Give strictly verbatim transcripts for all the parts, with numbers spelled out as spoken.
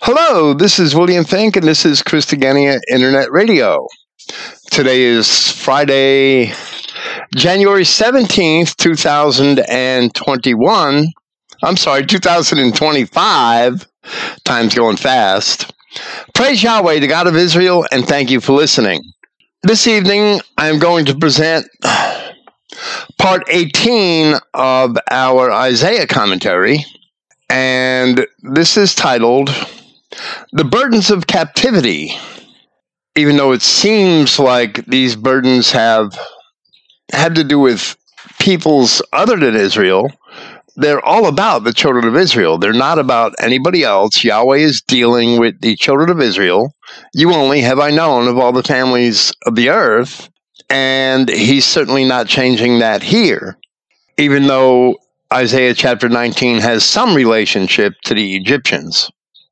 Hello, this is William Fink, and this is Christogenea Internet Radio. Today is Friday, January seventeenth, two thousand twenty-one. I'm sorry, two thousand twenty-five. Time's going fast. Praise Yahweh, the God of Israel, and thank you for listening. This evening, I'm going to present part eighteen of our Isaiah commentary, and this is titled The Burdens of Captivity. Even though it seems like these burdens have had to do with peoples other than Israel, they're all about the children of Israel. They're not about anybody else. Yahweh is dealing with the children of Israel. You only have I known of all the families of the earth, and he's certainly not changing that here, even though Isaiah chapter nineteen has some relationship to the Egyptians.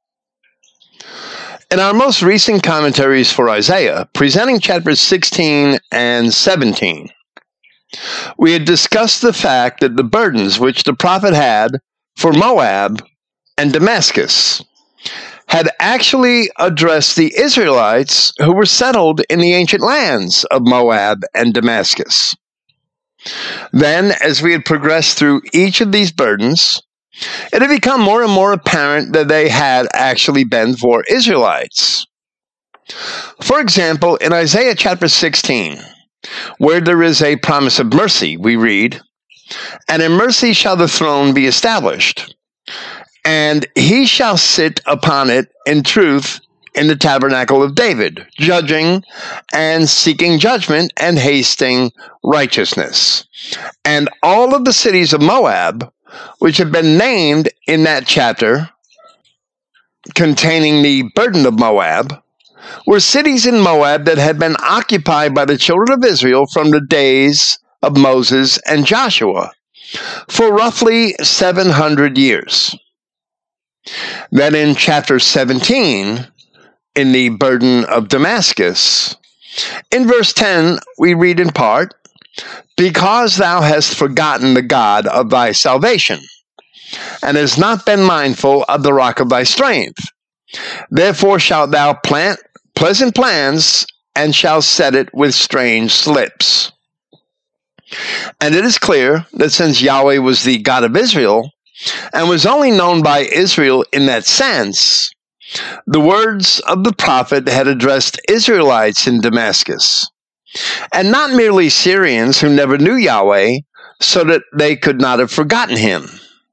In our most recent commentaries for Isaiah, presenting chapters sixteen and seventeen, we had discussed the fact that the burdens which the prophet had for Moab and Damascus had actually addressed the Israelites who were settled in the ancient lands of Moab and Damascus. Then, as we had progressed through each of these burdens, it had become more and more apparent that they had actually been for Israelites. For example, in Isaiah chapter sixteen, where there is a promise of mercy, we read, "And in mercy shall the throne be established, and he shall sit upon it in truth in the tabernacle of David, judging and seeking judgment and hasting righteousness. And all of the cities of Moab, which have been named in that chapter containing the burden of Moab, were cities in Moab that had been occupied by the children of Israel from the days of Moses and Joshua for roughly seven hundred years. Then in chapter seventeen, in the burden of Damascus, in verse ten, we read in part, "Because thou hast forgotten the God of thy salvation, and hast not been mindful of the rock of thy strength. Therefore shalt thou plant pleasant plans, and shalt set it with strange slips." And it is clear that since Yahweh was the God of Israel, and was only known by Israel in that sense, the words of the prophet had addressed Israelites in Damascus, and not merely Syrians who never knew Yahweh, so that they could not have forgotten him.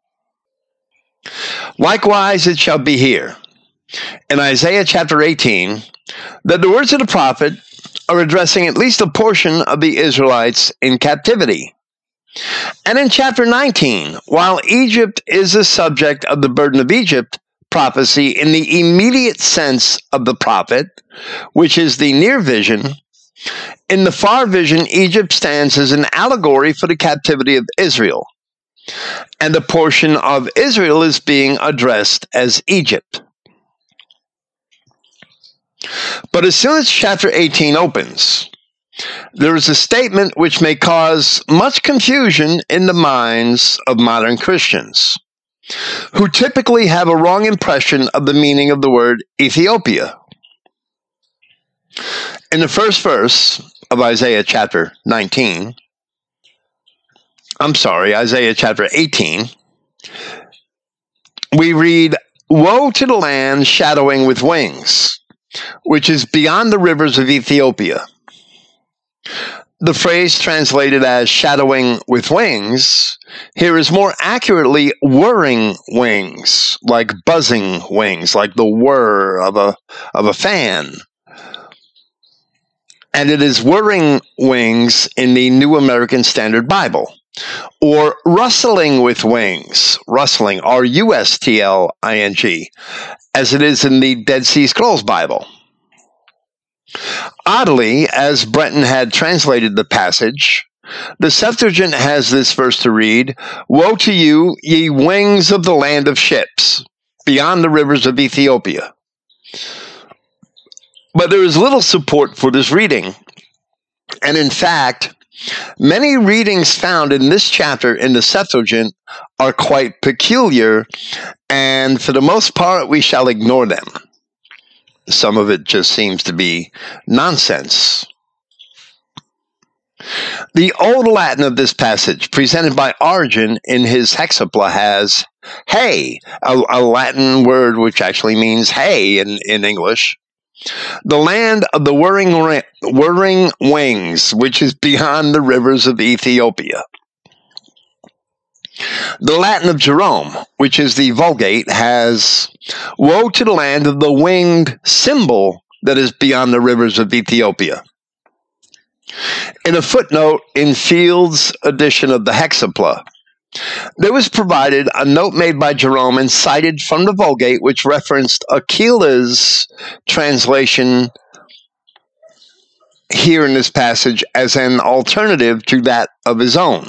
Likewise it shall be here, in Isaiah chapter eighteen, that the words of the prophet are addressing at least a portion of the Israelites in captivity. And in chapter nineteen, while Egypt is the subject of the burden of Egypt prophecy in the immediate sense of the prophet, which is the near vision, in the far vision, Egypt stands as an allegory for the captivity of Israel, and a portion of Israel is being addressed as Egypt. But as soon as chapter eighteen opens, there is a statement which may cause much confusion in the minds of modern Christians, who typically have a wrong impression of the meaning of the word Ethiopia. In the first verse of Isaiah chapter nineteen, I'm sorry, Isaiah chapter eighteen, we read, "Woe to the land shadowing with wings, which is beyond the rivers of Ethiopia." The phrase translated as shadowing with wings here is more accurately whirring wings, like buzzing wings, like the whir of a, of a fan. And it is whirring wings in the New American Standard Bible, or rustling with wings, rustling, R U S T L I N G, as it is in the Dead Sea Scrolls Bible. Oddly, as Brenton had translated the passage, the Septuagint has this verse to read, "Woe to you, ye wings of the land of ships, beyond the rivers of Ethiopia." But there is little support for this reading, and in fact, Many readings found in this chapter in the Septuagint are quite peculiar, and for the most part, we shall ignore them. Some of it just seems to be nonsense. The Old Latin of this passage, presented by Origen in his Hexapla, has hay, a, a Latin word which actually means hay in, in English. The land of the whirring, whirring wings, which is beyond the rivers of Ethiopia. The Latin of Jerome, which is the Vulgate, has woe to the land of the winged symbol that is beyond the rivers of Ethiopia. In a footnote in Field's edition of the Hexapla, there was provided a note made by Jerome and cited from the Vulgate, which referenced Aquila's translation here in this passage as an alternative to that of his own.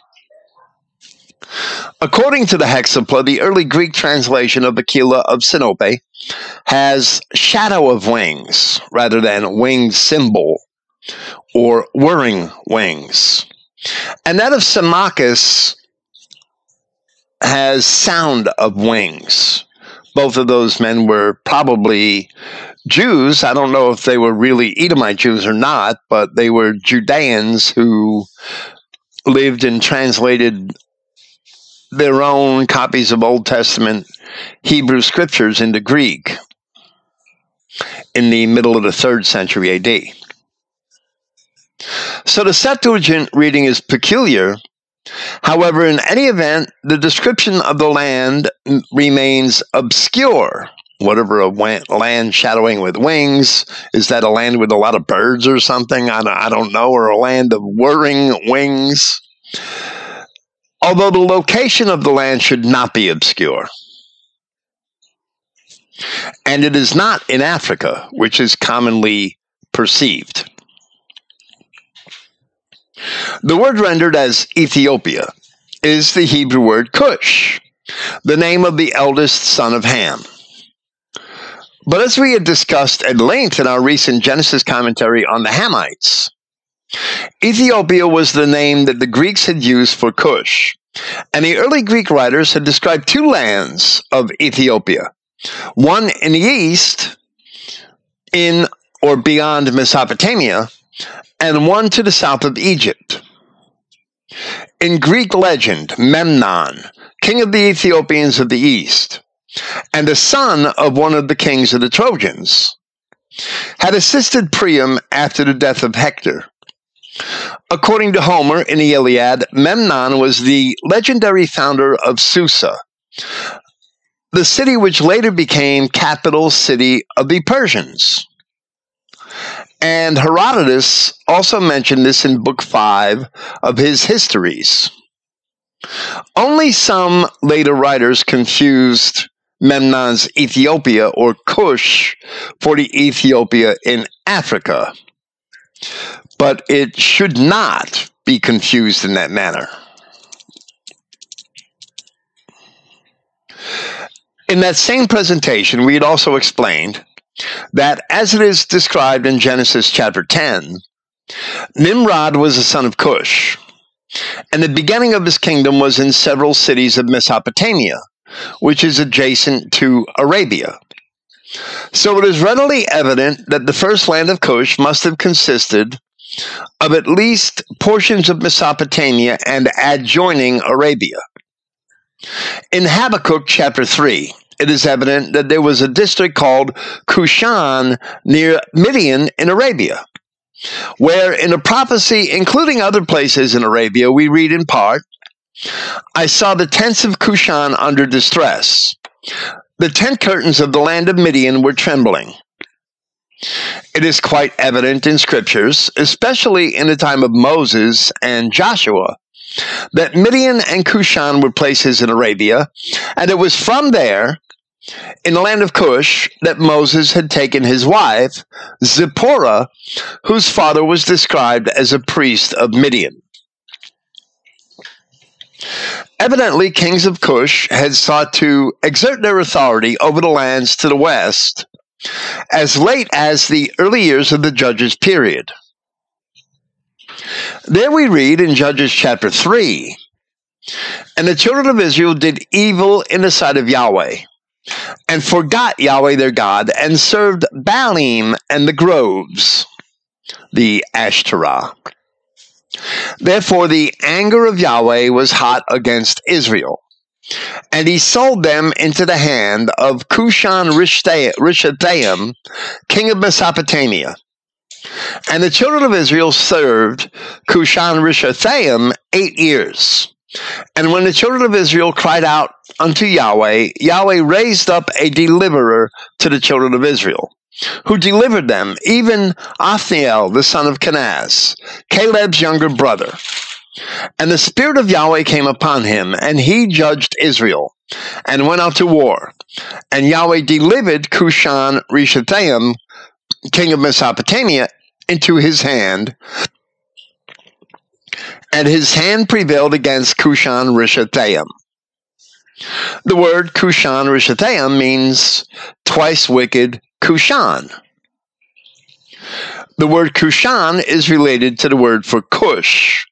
According to the Hexapla, the early Greek translation of Aquila of Sinope has shadow of wings rather than winged symbol or whirring wings. And that of Symmachus has sound of wings. Both of those men were probably Jews. I don't know if they were really Edomite Jews or not, but they were Judeans who lived and translated their own copies of Old Testament Hebrew scriptures into Greek in the middle of the third century A D. So the Septuagint reading is peculiar. However, in any event, the description of the land remains obscure. Whatever a land shadowing with wings, is that a land with a lot of birds or something? I don't know, or a land of whirring wings. Although the location of the land should not be obscure. And it is not in Africa, which is commonly perceived. The word rendered as Ethiopia is the Hebrew word Cush, the name of the eldest son of Ham. But as we had discussed at length in our recent Genesis commentary on the Hamites, Ethiopia was the name that the Greeks had used for Cush, and the early Greek writers had described two lands of Ethiopia, one in the east, in or beyond Mesopotamia, and one to the south of Egypt. In Greek legend, Memnon, king of the Ethiopians of the east, and a son of one of the kings of the Trojans, had assisted Priam after the death of Hector. According to Homer in the Iliad, Memnon was the legendary founder of Susa, the city which later became capital city of the Persians. And Herodotus also mentioned this in Book five of his Histories. Only some later writers confused Memnon's Ethiopia or Cush for the Ethiopia in Africa, but it should not be confused in that manner. In that same presentation, we had also explained that as it is described in Genesis chapter ten, Nimrod was the son of Cush, and the beginning of his kingdom was in several cities of Mesopotamia, which is adjacent to Arabia. So it is readily evident that the first land of Cush must have consisted of at least portions of Mesopotamia and adjoining Arabia. In Habakkuk chapter three, it is evident that there was a district called Cushan near Midian in Arabia, where in a prophecy, including other places in Arabia, we read in part, I saw the tents of Cushan under distress. The tent curtains of the land of Midian were trembling. It is quite evident in scriptures, especially in the time of Moses and Joshua, that Midian and Cushan were places in Arabia, and it was from there, in the land of Cush, that Moses had taken his wife, Zipporah, whose father was described as a priest of Midian. Evidently, kings of Cush had sought to exert their authority over the lands to the west as late as the early years of the Judges period. There we read in Judges chapter three, "And the children of Israel did evil in the sight of Yahweh, and forgot Yahweh their God, and served Baalim and the groves," the Ashtoreth. "Therefore the anger of Yahweh was hot against Israel, and he sold them into the hand of Cushan-Rishathaim, king of Mesopotamia. And the children of Israel served Cushan-Rishathaim eight years. And when the children of Israel cried out unto Yahweh, Yahweh raised up a deliverer to the children of Israel, who delivered them, even Othniel, the son of Kenaz, Caleb's younger brother. And the Spirit of Yahweh came upon him, and he judged Israel, and went out to war. And Yahweh delivered Cushan-Rishathaim, king of Mesopotamia, into his hand, and his hand prevailed against Cushan-Rishathaim." The word Cushan-Rishathaim means twice wicked Cushan. The word Cushan is related to the word for Cush.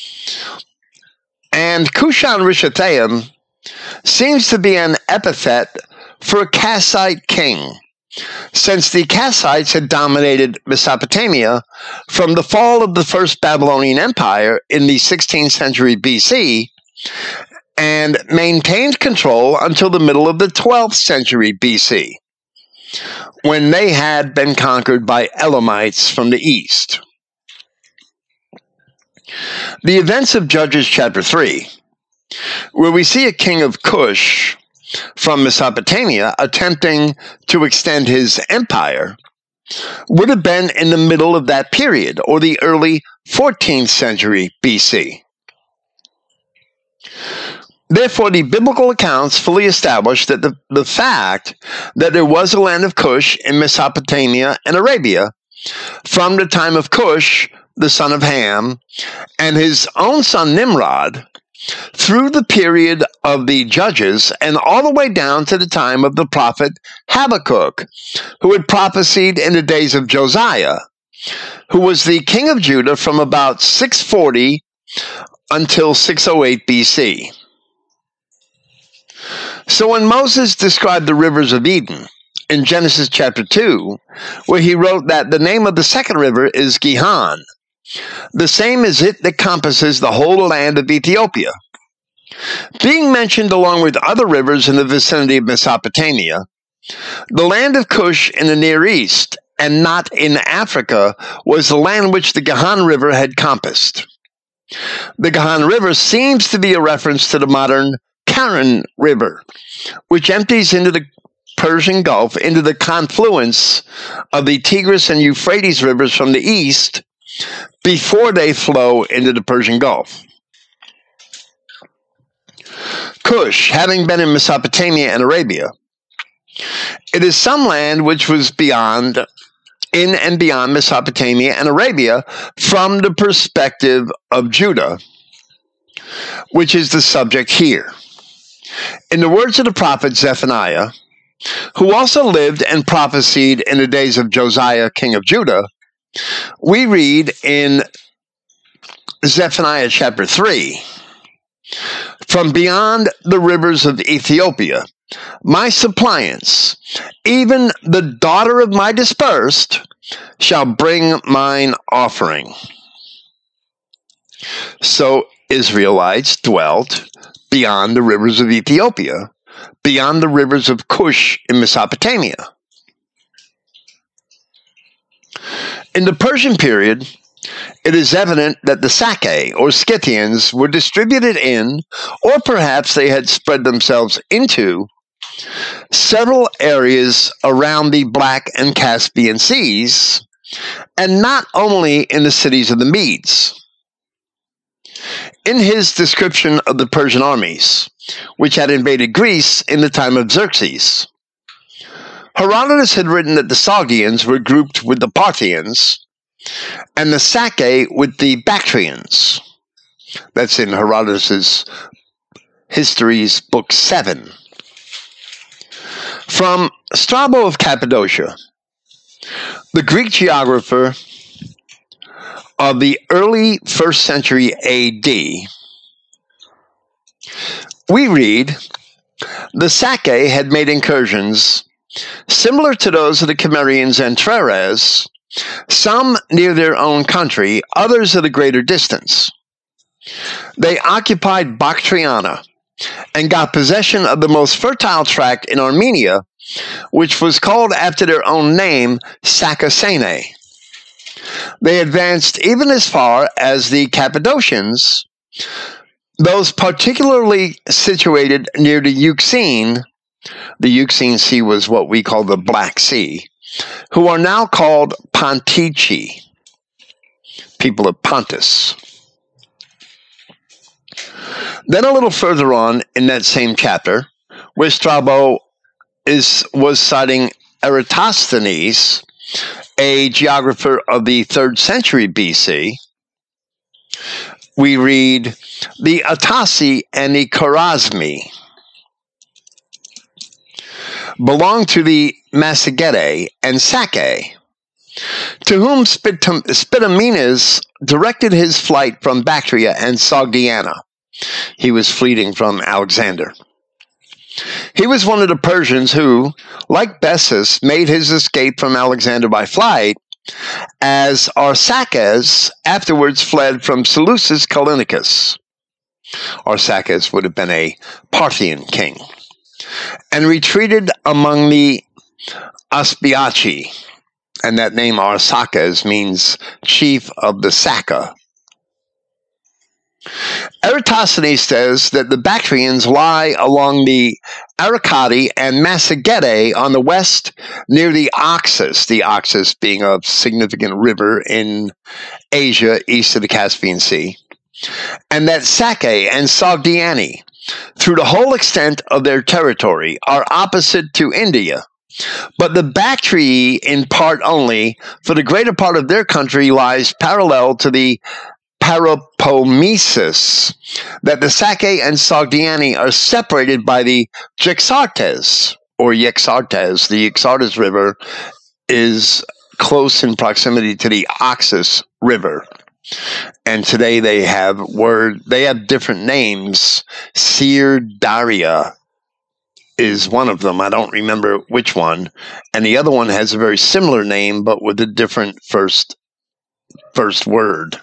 And Cushan-Rishathaim seems to be an epithet for a Kassite king, since the Kassites had dominated Mesopotamia from the fall of the First Babylonian Empire in the sixteenth century B C and maintained control until the middle of the twelfth century B C, when they had been conquered by Elamites from the east. The events of Judges chapter three, where we see a king of Cush from Mesopotamia attempting to extend his empire, would have been in the middle of that period, or the early fourteenth century B C. Therefore, the biblical accounts fully establish that the, the fact that there was a land of Cush in Mesopotamia and Arabia from the time of Cush, the son of Ham, and his own son Nimrod, through the period of the Judges and all the way down to the time of the prophet Habakkuk, who had prophesied in the days of Josiah, who was the king of Judah from about six forty until six oh eight B C. So when Moses described the rivers of Eden in Genesis chapter two, where he wrote that the name of the second river is Gihon, the same is it that compasses the whole land of Ethiopia, being mentioned along with other rivers in the vicinity of Mesopotamia, the land of Cush in the Near East, and not in Africa, was the land which the Gihon River had compassed. The Gihon River seems to be a reference to the modern Karen River, which empties into the Persian Gulf into the confluence of the Tigris and Euphrates rivers from the east before they flow into the Persian Gulf. Cush, having been in Mesopotamia and Arabia, it is some land which was beyond, in and beyond Mesopotamia and Arabia from the perspective of Judah, which is the subject here. In the words of the prophet Zephaniah, who also lived and prophesied in the days of Josiah, king of Judah, we read in Zephaniah chapter three, "From beyond the rivers of Ethiopia, my suppliants, even the daughter of my dispersed, shall bring mine offering." So Israelites dwelt beyond the rivers of Ethiopia, beyond the rivers of Cush in Mesopotamia. In the Persian period, it is evident that the Sacae, or Scythians, were distributed in, or perhaps they had spread themselves into, several areas around the Black and Caspian Seas, and not only in the cities of the Medes. In his description of the Persian armies, which had invaded Greece in the time of Xerxes, Herodotus had written that the Sogdians were grouped with the Parthians, and the Sacae with the Bactrians. That's in Herodotus' Histories, Book seven. From Strabo of Cappadocia, the Greek geographer of the early first century A D, we read, the Sake had made incursions similar to those of the Cimmerians and Treres, some near their own country, others at a greater distance. They occupied Bactriana and got possession of the most fertile tract in Armenia, which was called after their own name, Sakasene. They advanced even as far as the Cappadocians, those particularly situated near the Euxine. The Euxine Sea was what we call the Black Sea, who are now called Pontici, people of Pontus. Then a little further on in that same chapter, where Strabo is, was citing Eratosthenes, a geographer of the third century B C, we read, the Atasi and the Chorasmi belong to the Massagetae and Sake, to whom Spitamenes directed his flight from Bactria and Sogdiana. He was fleeing from Alexander. He was one of the Persians who, like Bessus, made his escape from Alexander by flight, as Arsaces afterwards fled from Seleucus Callinicus. Arsaces would have been a Parthian king, and retreated among the Aspiaci, and that name Arsaces means chief of the Saka. Eratosthenes says that the Bactrians lie along the Arcadi and Massagetae on the west near the Oxus, the Oxus being a significant river in Asia east of the Caspian Sea, and that Sake and Sogdiani, through the whole extent of their territory, are opposite to India, but the Bactrii in part only, for the greater part of their country lies parallel to the Parapomesis, that the Sake and Sogdiani are separated by the Yexartes, or Yexartes. The Yexartes River is close in proximity to the Oxus River. And today they have word they have different names. Seir Daria is one of them. I don't remember which one. And the other one has a very similar name, but with a different first first word.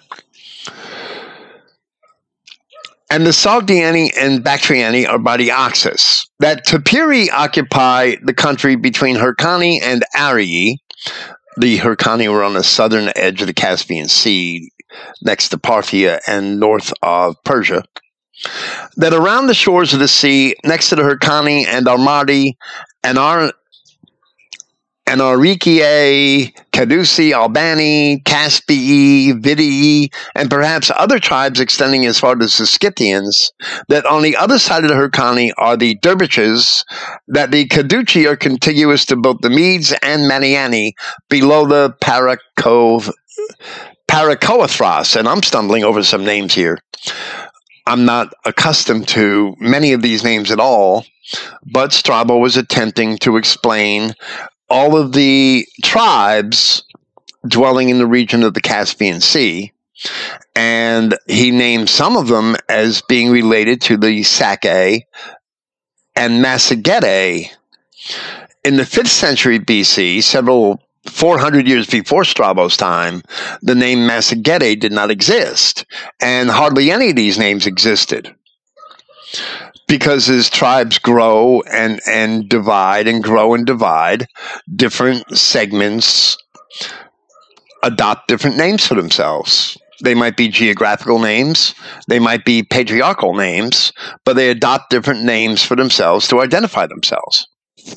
And the Sogdiani and Bactriani are by the Oxus. That Tepiri occupy the country between Hyrcani and Arii. The Hyrcani were on the southern edge of the Caspian Sea, next to Parthia and north of Persia. That around the shores of the sea, next to the Hyrcani and Armadi and Ar and Arikiae, Cadusi, Albani, Caspii, Vidii, and perhaps other tribes extending as far as the Scythians, that on the other side of the Hyrcani are the Derbyches, that the Caduci are contiguous to both the Medes and Maniani below the Paracove, Paracoathros, and I'm stumbling over some names here. I'm not accustomed to many of these names at all, but Strabo was attempting to explain all of the tribes dwelling in the region of the Caspian Sea, and he named some of them as being related to the Sake and Massagetae. In the fifth century B C, several four hundred years before Strabo's time, the name Massagetae did not exist, and hardly any of these names existed. Because as tribes grow and, and divide and grow and divide, different segments adopt different names for themselves. They might be geographical names, they might be patriarchal names, but they adopt different names for themselves to identify themselves.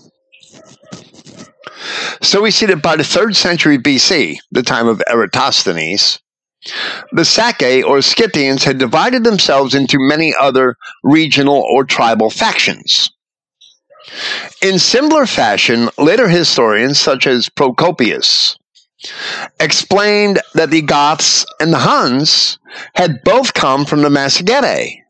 So we see that by the third century B C, the time of Eratosthenes, the Sake or Scythians had divided themselves into many other regional or tribal factions. In similar fashion, later historians such as Procopius explained that the Goths and the Huns had both come from the Massagetae.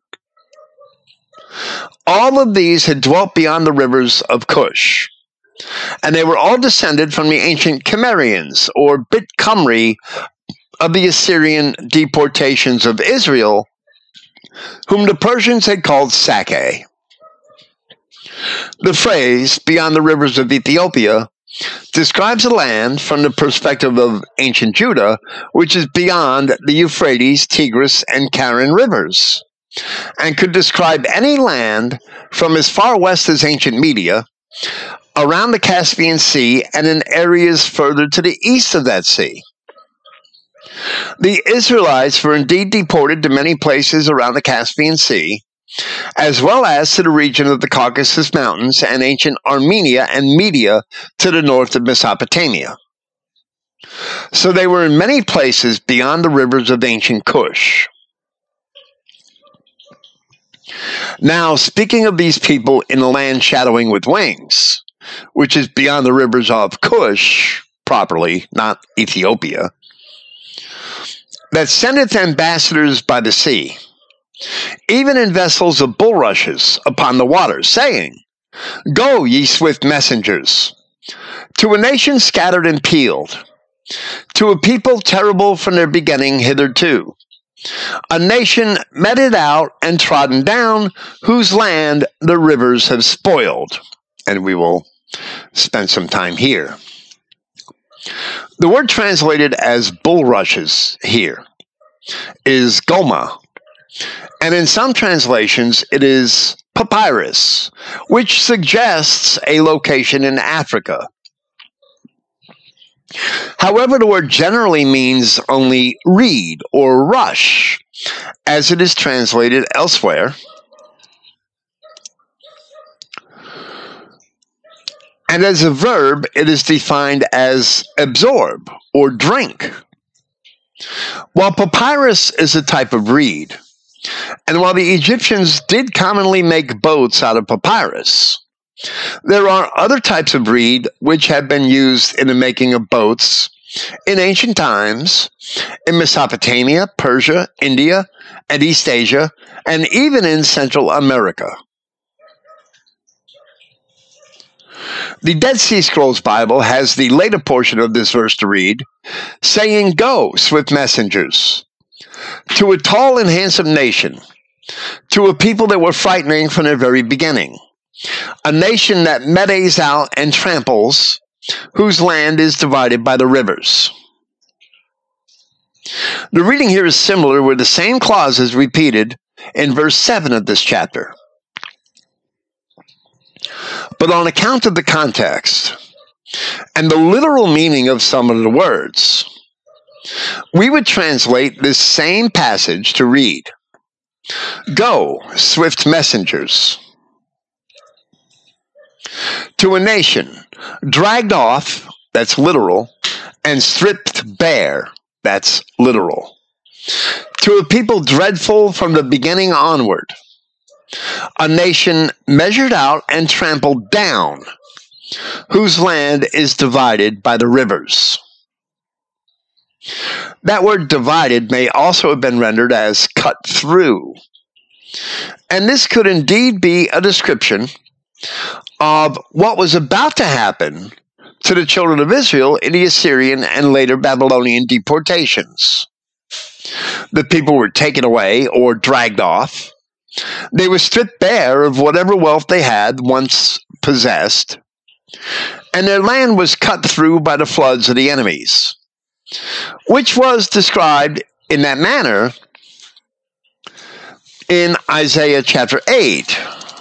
All of these had dwelt beyond the rivers of Cush, and they were all descended from the ancient Cimmerians, or Bit Cymru, of the Assyrian deportations of Israel, whom the Persians had called Sake. The phrase, beyond the rivers of Ethiopia, describes a land from the perspective of ancient Judah, which is beyond the Euphrates, Tigris, and Karen rivers, and could describe any land from as far west as ancient Media, around the Caspian Sea, and in areas further to the east of that sea. The Israelites were indeed deported to many places around the Caspian Sea, as well as to the region of the Caucasus Mountains and ancient Armenia and Media to the north of Mesopotamia. So they were in many places beyond the rivers of ancient Cush. Now, speaking of these people in a land shadowing with wings, which is beyond the rivers of Cush, properly, not Ethiopia, that sendeth ambassadors by the sea, even in vessels of bulrushes upon the waters, saying, Go, ye swift messengers, to a nation scattered and peeled, to a people terrible from their beginning hitherto, a nation meted out and trodden down, whose land the rivers have spoiled. And we will spend some time here. The word translated as bulrushes here is goma, and in some translations it is papyrus, which suggests a location in Africa. However, the word generally means only reed or rush, as it is translated elsewhere. And as a verb, it is defined as absorb or drink. While papyrus is a type of reed, and while the Egyptians did commonly make boats out of papyrus, there are other types of reed which have been used in the making of boats in ancient times in Mesopotamia, Persia, India, and East Asia, and even in Central America. The Dead Sea Scrolls Bible has the later portion of this verse to read, saying, Go, swift messengers, to a tall and handsome nation, to a people that were frightening from their very beginning, a nation that metes out and tramples, whose land is divided by the rivers. The reading here is similar, where the same clause is repeated in verse seven of this chapter. But on account of the context and the literal meaning of some of the words, we would translate this same passage to read, Go, swift messengers, to a nation dragged off, that's literal, and stripped bare, that's literal, to a people dreadful from the beginning onward, a nation measured out and trampled down, whose land is divided by the rivers. That word divided may also have been rendered as cut through. And this could indeed be a description of what was about to happen to the children of Israel in the Assyrian and later Babylonian deportations. The people were taken away or dragged off. They were stripped bare of whatever wealth they had once possessed, and their land was cut through by the floods of the enemies, which was described in that manner in Isaiah chapter eight,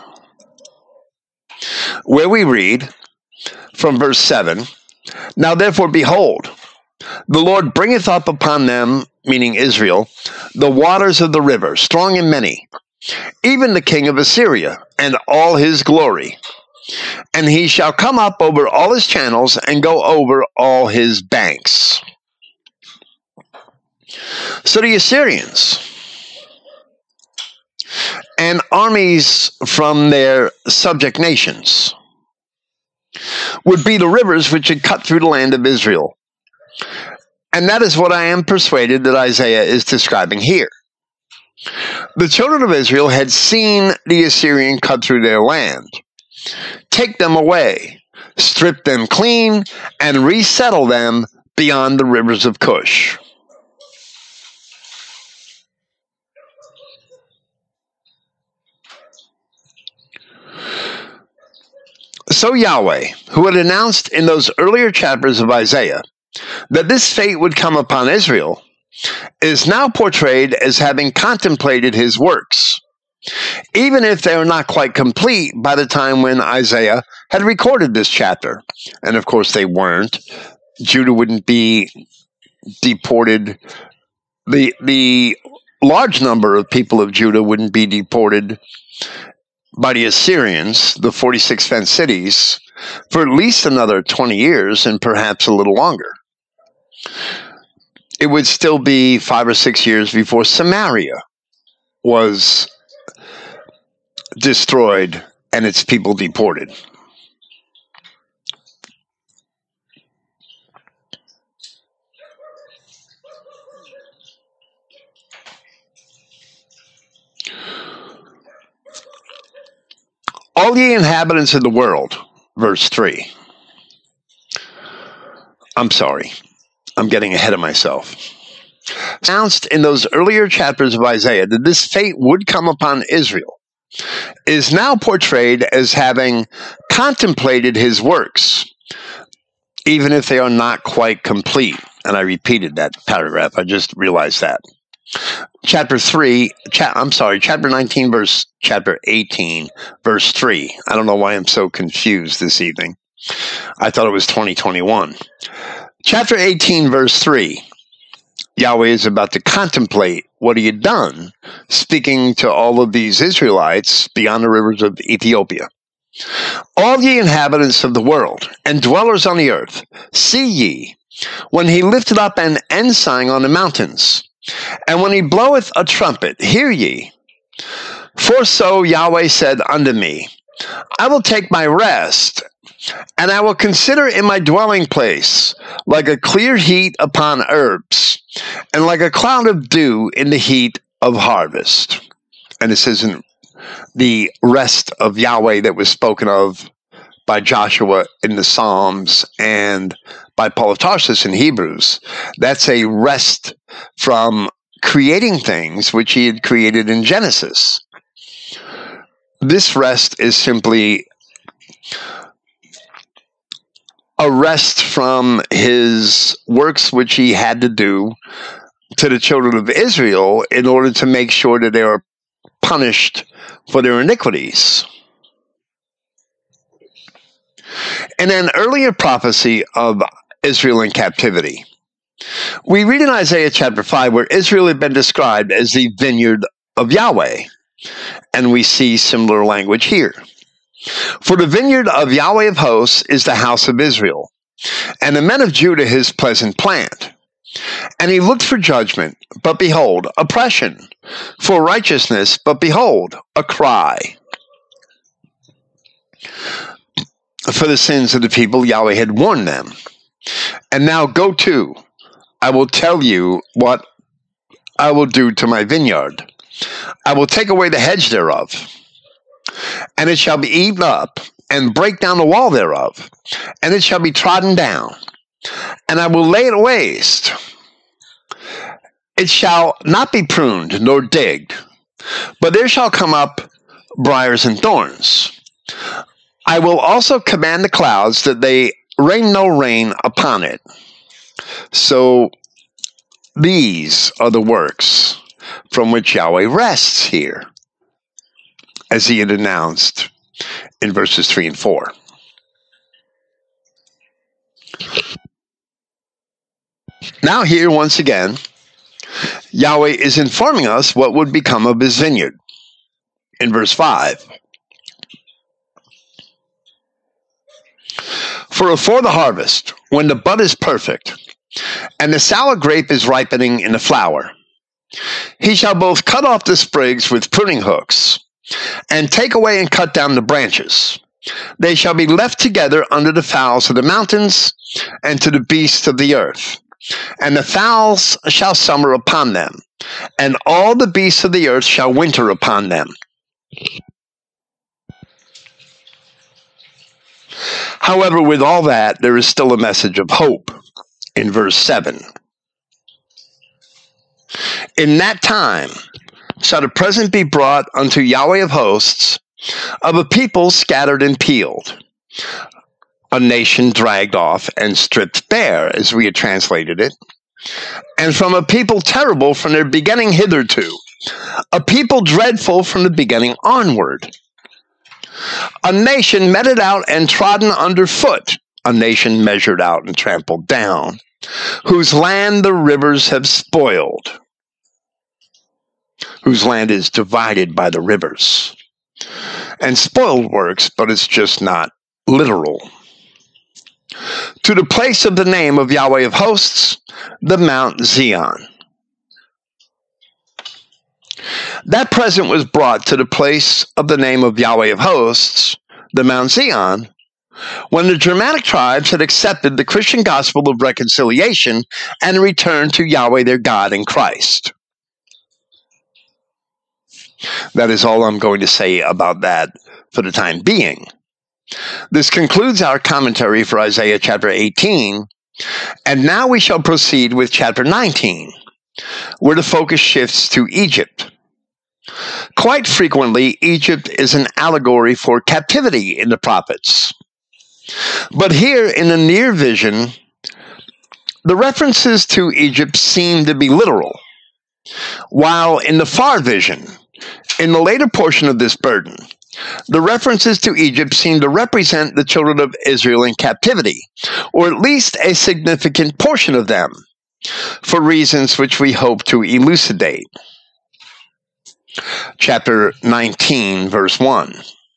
where we read from verse seven, Now therefore, behold, the Lord bringeth up upon them, meaning Israel, the waters of the river, strong and many, even the king of Assyria, and all his glory. And he shall come up over all his channels, and go over all his banks. So the Assyrians and armies from their subject nations would be the rivers which had cut through the land of Israel. And that is what I am persuaded that Isaiah is describing here. The children of Israel had seen the Assyrian cut through their land, take them away, strip them clean, and resettle them beyond the rivers of Cush. So Yahweh, who had announced in those earlier chapters of Isaiah that this fate would come upon Israel, is now portrayed as having contemplated his works, even if they are not quite complete by the time when Isaiah had recorded this chapter. And of course they weren't. Judah wouldn't be deported. The, the large number of people of Judah wouldn't be deported by the Assyrians, the forty-six fenced cities, for at least another twenty years and perhaps a little longer. It would still be five or six years before Samaria was destroyed and its people deported. All ye inhabitants of the world, verse three. I'm sorry, I'm getting ahead of myself. Announced in those earlier chapters of Isaiah that this fate would come upon Israel, is now portrayed as having contemplated his works, even if they are not quite complete. And I repeated that paragraph, I just realized that. Chapter three, cha- I'm sorry, chapter nineteen, verse, chapter eighteen, verse three. I don't know why I'm so confused this evening. I thought it was twenty twenty-one. Chapter eighteen, verse three. Yahweh is about to contemplate what he had done, speaking to all of these Israelites beyond the rivers of Ethiopia. All ye inhabitants of the world, and dwellers on the earth, see ye, when he lifted up an ensign on the mountains, and when he bloweth a trumpet, hear ye. For so Yahweh said unto me, I will take my rest, and I will consider in my dwelling place like a clear heat upon herbs, and like a cloud of dew in the heat of harvest. And this isn't the rest of Yahweh that was spoken of by Joshua in the Psalms and by Paul of Tarsus in Hebrews. That's a rest from creating things which he had created in Genesis. This rest is simply a rest from his works which he had to do to the children of Israel in order to make sure that they are punished for their iniquities. In an earlier prophecy of Israel in captivity, we read in Isaiah chapter five where Israel had been described as the vineyard of Yahweh, and we see similar language here. For the vineyard of Yahweh of hosts is the house of Israel, and the men of Judah his pleasant plant. And he looked for judgment, but behold, oppression, for righteousness, but behold, a cry. For the sins of the people, Yahweh had warned them. And now go to, I will tell you what I will do to my vineyard. I will take away the hedge thereof, and it shall be eaten up, and break down the wall thereof, and it shall be trodden down, and I will lay it waste. It shall not be pruned nor digged, but there shall come up briars and thorns. I will also command the clouds that they rain no rain upon it. So these are the works from which Yahweh rests here, as he had announced in verses three and four. Now here, once again, Yahweh is informing us what would become of his vineyard. In verse five. For afore the harvest, when the bud is perfect, and the sour grape is ripening in the flower, he shall both cut off the sprigs with pruning hooks, and take away and cut down the branches. They shall be left together under the fowls of the mountains, and to the beasts of the earth. And the fowls shall summer upon them, and all the beasts of the earth shall winter upon them. However, with all that, there is still a message of hope in verse seven. In that time shall the present be brought unto Yahweh of hosts of a people scattered and peeled, a nation dragged off and stripped bare, as we had translated it, and from a people terrible from their beginning hitherto, a people dreadful from the beginning onward, a nation meted out and trodden underfoot, a nation measured out and trampled down, whose land the rivers have spoiled, whose land is divided by the rivers. And spoiled works, but it's just not literal. To the place of the name of Yahweh of hosts, the Mount Zion. That present was brought to the place of the name of Yahweh of hosts, the Mount Zion, when the Germanic tribes had accepted the Christian gospel of reconciliation and returned to Yahweh their God in Christ. That is all I'm going to say about that for the time being. This concludes our commentary for Isaiah chapter eighteen, and now we shall proceed with chapter nineteen, where the focus shifts to Egypt. Quite frequently, Egypt is an allegory for captivity in the prophets. But here in the near vision, the references to Egypt seem to be literal, while in the far vision, in the later portion of this burden, the references to Egypt seem to represent the children of Israel in captivity, or at least a significant portion of them, for reasons which we hope to elucidate. Chapter nineteen, verse one.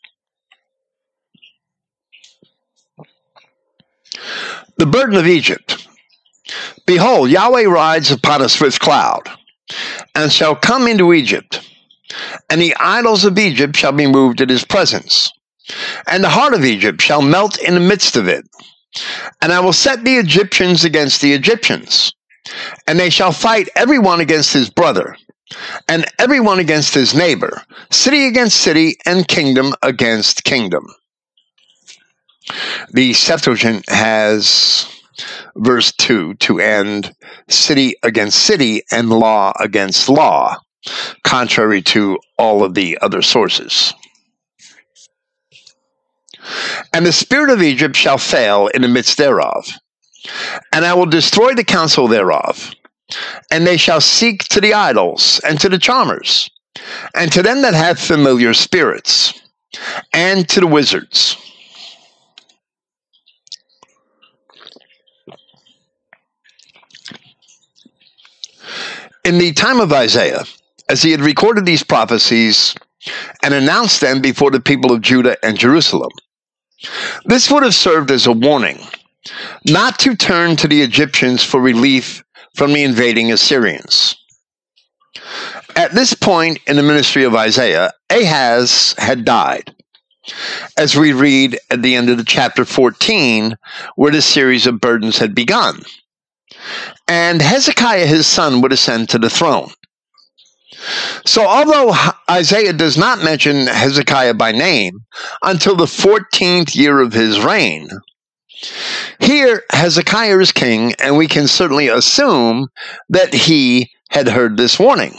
The burden of Egypt. Behold, Yahweh rides upon a swift cloud, and shall come into Egypt, and the idols of Egypt shall be moved at his presence, and the heart of Egypt shall melt in the midst of it. And I will set the Egyptians against the Egyptians, and they shall fight every one against his brother, and every one against his neighbor, city against city, and kingdom against kingdom. The Septuagint has verse two to end city against city and law against law, contrary to all of the other sources. And the spirit of Egypt shall fail in the midst thereof, and I will destroy the counsel thereof, and they shall seek to the idols, and to the charmers, and to them that have familiar spirits, and to the wizards. In the time of Isaiah, as he had recorded these prophecies and announced them before the people of Judah and Jerusalem, this would have served as a warning not to turn to the Egyptians for relief from the invading Assyrians. At this point in the ministry of Isaiah, Ahaz had died, as we read at the end of the chapter fourteen, where the series of burdens had begun. And Hezekiah, his son, would ascend to the throne. So although Isaiah does not mention Hezekiah by name until the fourteenth year of his reign, here Hezekiah is king, and we can certainly assume that he had heard this warning.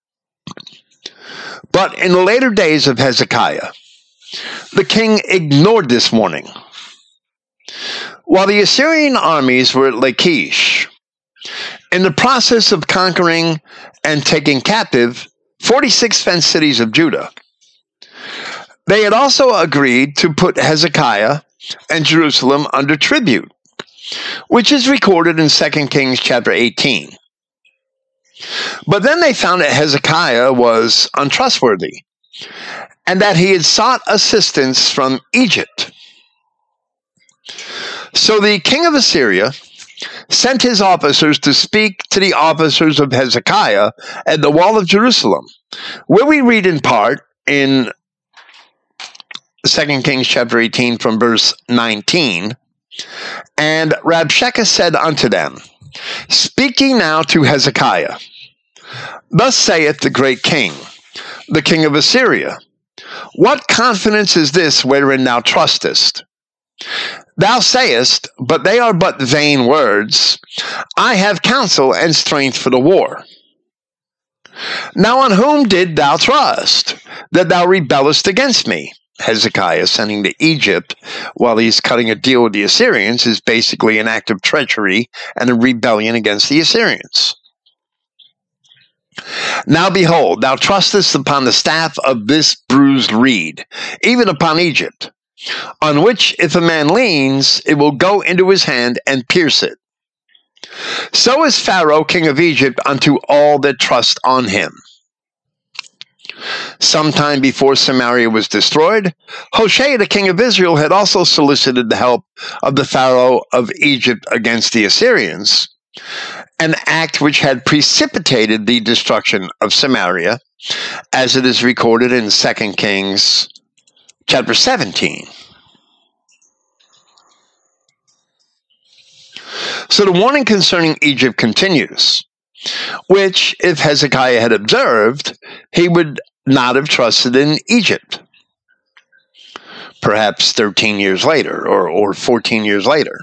But in the later days of Hezekiah, the king ignored this warning. While the Assyrian armies were at Lachish, in the process of conquering and taking captive forty-six fenced cities of Judah, they had also agreed to put Hezekiah and Jerusalem under tribute, which is recorded in Second Kings chapter eighteen. But then they found that Hezekiah was untrustworthy, and that he had sought assistance from Egypt. So the king of Assyria sent his officers to speak to the officers of Hezekiah at the wall of Jerusalem, where we read in part in Second Kings chapter eighteen from verse nineteen, and Rabshakeh said unto them, Speak ye now to Hezekiah. Thus saith the great king, the king of Assyria, What confidence is this wherein thou trustest? Thou sayest, but they are but vain words, I have counsel and strength for the war. Now on whom did thou trust, that thou rebellest against me? Hezekiah sending to Egypt while he's cutting a deal with the Assyrians is basically an act of treachery and a rebellion against the Assyrians. Now behold, thou trustest upon the staff of this bruised reed, even upon Egypt, on which if a man leans, it will go into his hand and pierce it. So is Pharaoh, king of Egypt, unto all that trust on him. Sometime before Samaria was destroyed, Hoshea, the king of Israel, had also solicited the help of the Pharaoh of Egypt against the Assyrians, an act which had precipitated the destruction of Samaria, as it is recorded in Second Kings chapter seventeen. So the warning concerning Egypt continues, which, if Hezekiah had observed, he would not have trusted in Egypt. Perhaps thirteen years later, or, or fourteen years later.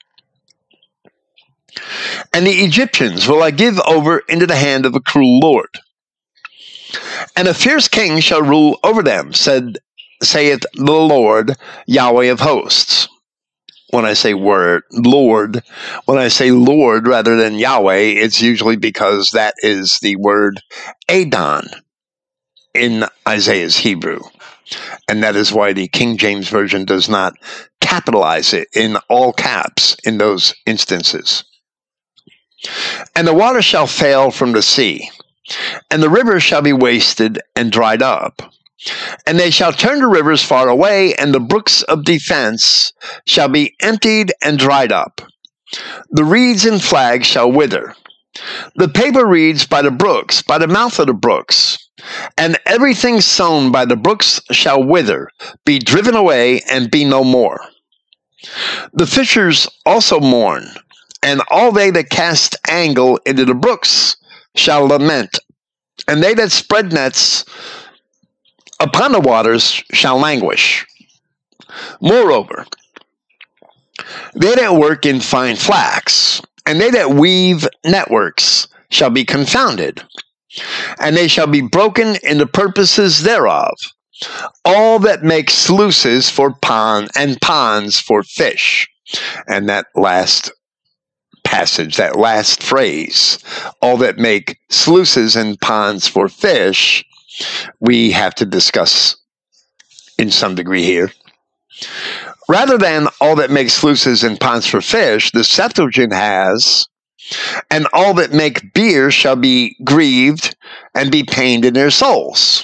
And the Egyptians will I give over into the hand of a cruel lord. And a fierce king shall rule over them, said, saith the Lord, Yahweh of hosts. When I say word, Lord, when I say Lord rather than Yahweh, it's usually because that is the word Adon in Isaiah's Hebrew. And that is why the King James Version does not capitalize it in all caps in those instances. And the water shall fail from the sea, and the rivers shall be wasted and dried up. And they shall turn the rivers far away, and the brooks of defense shall be emptied and dried up. The reeds and flags shall wither. The paper reeds by the brooks, by the mouth of the brooks, and everything sown by the brooks shall wither, be driven away, and be no more. The fishers also mourn, and all they that cast angle into the brooks shall lament, and they that spread nets upon the waters shall languish. Moreover, they that work in fine flax, and they that weave networks, shall be confounded, and they shall be broken in the purposes thereof. All that make sluices for pond and ponds for fish. And that last passage, that last phrase, all that make sluices and ponds for fish, we have to discuss in some degree here. Rather than all that make sluices and ponds for fish, the Septuagint has, and all that make beer shall be grieved and be pained in their souls.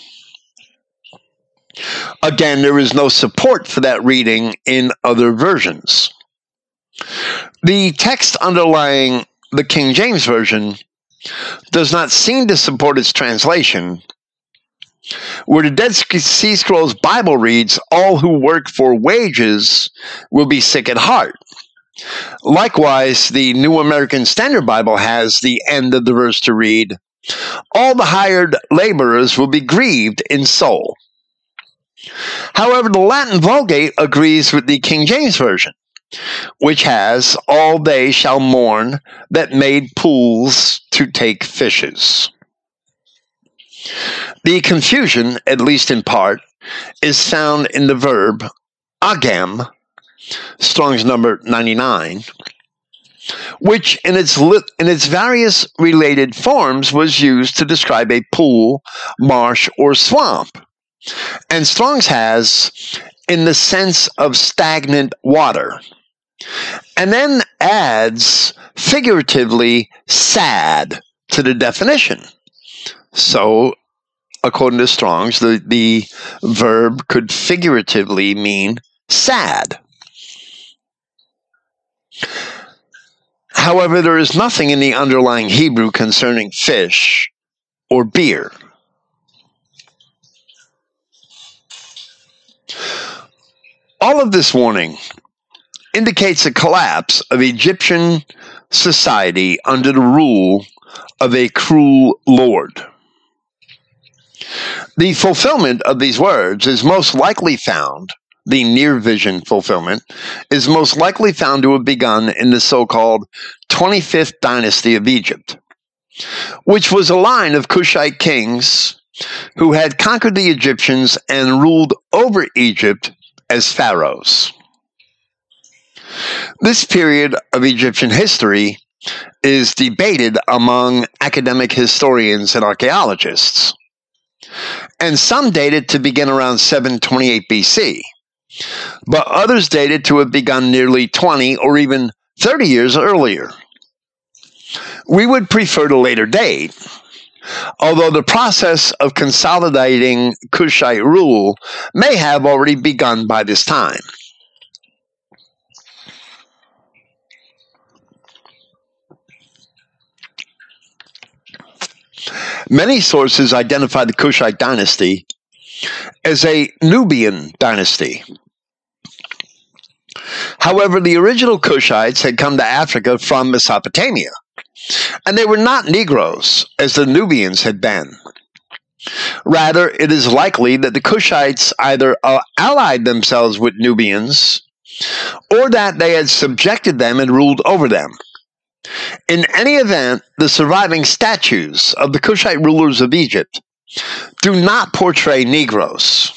Again, there is no support for that reading in other versions. The text underlying the King James Version does not seem to support its translation, where the Dead Sea Scrolls Bible reads, all who work for wages will be sick at heart. Likewise, the New American Standard Bible has the end of the verse to read, all the hired laborers will be grieved in soul. However, the Latin Vulgate agrees with the King James Version, which has, all they shall mourn that made pools to take fishes. The confusion, at least in part, is found in the verb agam, Strong's number ninety-nine, which in its li- in its various related forms was used to describe a pool, marsh, or swamp. And Strong's has in the sense of stagnant water, and then adds figuratively sad to the definition. So, according to Strong's, the, the verb could figuratively mean sad. However, there is nothing in the underlying Hebrew concerning fish or beer. All of this warning indicates a collapse of Egyptian society under the rule of a cruel lord. The fulfillment of these words is most likely found, the near vision fulfillment, is most likely found to have begun in the so-called twenty-fifth dynasty of Egypt, which was a line of Cushite kings who had conquered the Egyptians and ruled over Egypt as pharaohs. This period of Egyptian history is debated among academic historians and archaeologists, and some date it to begin around seven twenty-eight B C, but others date it to have begun nearly twenty or even thirty years earlier. We would prefer the later date, although the process of consolidating Kushite rule may have already begun by this time. Many sources identify the Kushite dynasty as a Nubian dynasty. However, the original Kushites had come to Africa from Mesopotamia, and they were not Negroes, as the Nubians had been. Rather, it is likely that the Kushites either uh, allied themselves with Nubians, or that they had subjected them and ruled over them. In any event, the surviving statues of the Kushite rulers of Egypt do not portray Negroes.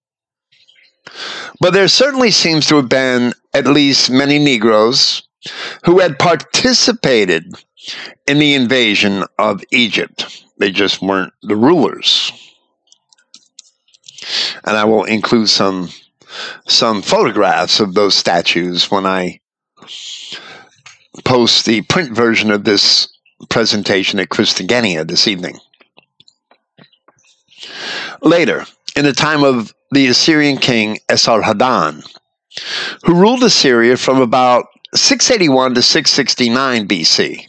But there certainly seems to have been at least many Negroes who had participated in the invasion of Egypt. They just weren't the rulers. And I will include some, some photographs of those statues when I post the print version of this presentation at Christogenea this evening. Later, in the time of the Assyrian king Esarhaddon, who ruled Assyria from about six eighty-one to six sixty-nine B C.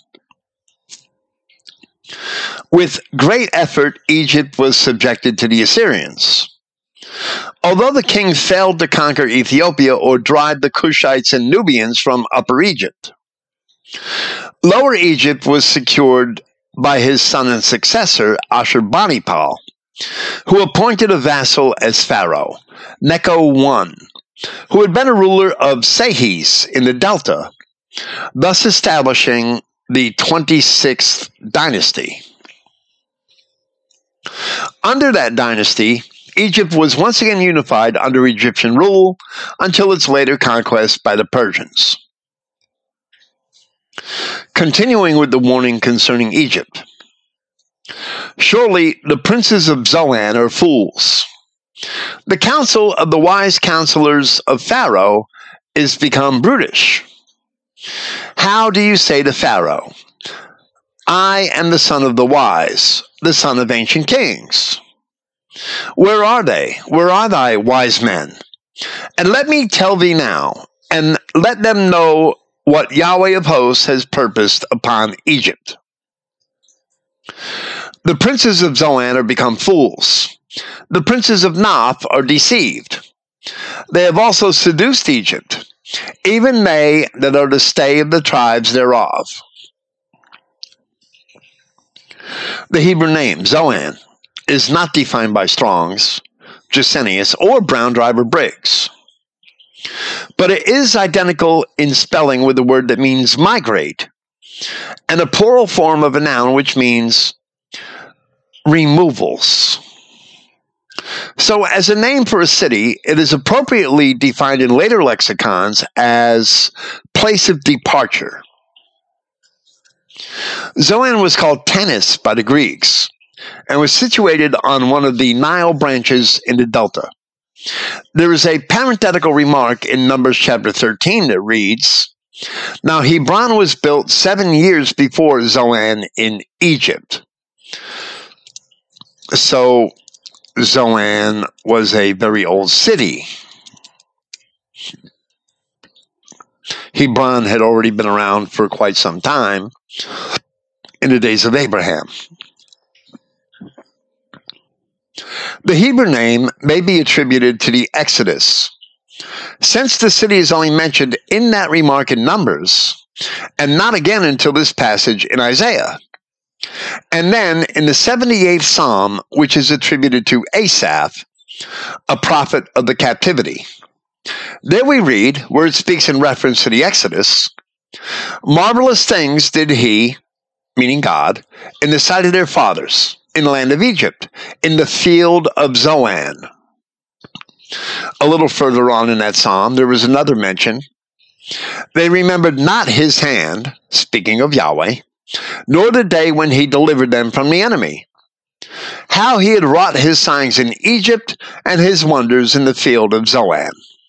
With great effort, Egypt was subjected to the Assyrians. Although the king failed to conquer Ethiopia or drive the Kushites and Nubians from Upper Egypt, Lower Egypt was secured by his son and successor, Ashurbanipal, who appointed a vassal as pharaoh, Necho the First, who had been a ruler of Sehis in the Delta, thus establishing the twenty-sixth dynasty. Under that dynasty, Egypt was once again unified under Egyptian rule until its later conquest by the Persians. Continuing with the warning concerning Egypt. Surely the princes of Zoan are fools. The counsel of the wise counselors of Pharaoh is become brutish. How do you say to Pharaoh, I am the son of the wise, the son of ancient kings? Where are they? Where are thy wise men? And let me tell thee now, and let them know what Yahweh of hosts has purposed upon Egypt. The princes of Zoan are become fools. The princes of Noph are deceived. They have also seduced Egypt, even they that are the stay of the tribes thereof. The Hebrew name, Zoan, is not defined by Strong's, Gesenius, or Brown Driver Briggs. But it is identical in spelling with the word that means migrate, and a plural form of a noun which means removals. So as a name for a city, it is appropriately defined in later lexicons as place of departure. Zoan was called Tanis by the Greeks and was situated on one of the Nile branches in the Delta. There is a parenthetical remark in Numbers chapter thirteen that reads, Now Hebron was built seven years before Zoan in Egypt. So Zoan was a very old city. Hebron had already been around for quite some time in the days of Abraham. The Hebrew name may be attributed to the Exodus, since the city is only mentioned in that remark in Numbers, and not again until this passage in Isaiah. And then in the seventy-eighth Psalm, which is attributed to Asaph, a prophet of the captivity. There we read, where it speaks in reference to the Exodus, Marvelous things did he, meaning God, in the sight of their fathers, in the land of Egypt, in the field of Zoan. A little further on in that psalm, there was another mention. They remembered not his hand, speaking of Yahweh, nor the day when he delivered them from the enemy, how he had wrought his signs in Egypt and his wonders in the field of Zoan.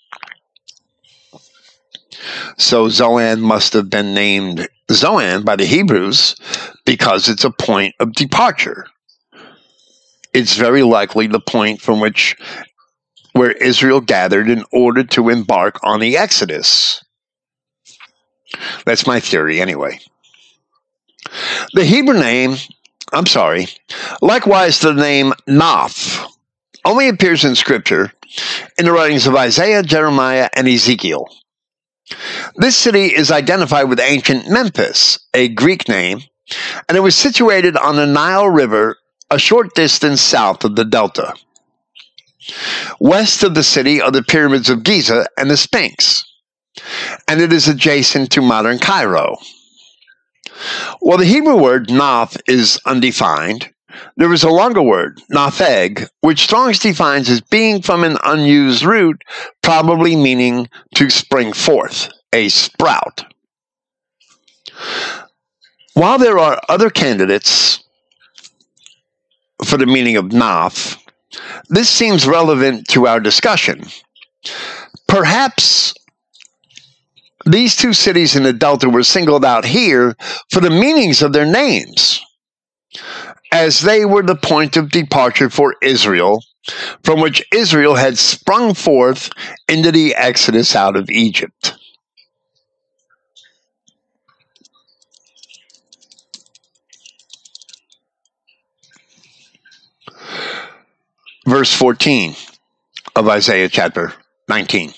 So Zoan must have been named Zoan by the Hebrews because it's a point of departure. It's very likely the point from which where Israel gathered in order to embark on the Exodus. That's my theory anyway. The Hebrew name, I'm sorry, likewise the name Noph, only appears in Scripture in the writings of Isaiah, Jeremiah, and Ezekiel. This city is identified with ancient Memphis, a Greek name, and it was situated on the Nile River a short distance south of the Delta. West of the city are the pyramids of Giza and the Sphinx, and it is adjacent to modern Cairo. While the Hebrew word Noph is undefined, there is a longer word, Nopheg, which Strong's defines as being from an unused root, probably meaning to spring forth, a sprout. While there are other candidates for the meaning of Noph, this seems relevant to our discussion. Perhaps these two cities in the Delta were singled out here for the meanings of their names, as they were the point of departure for Israel, from which Israel had sprung forth into the Exodus out of Egypt. Verse fourteen of Isaiah chapter nineteen.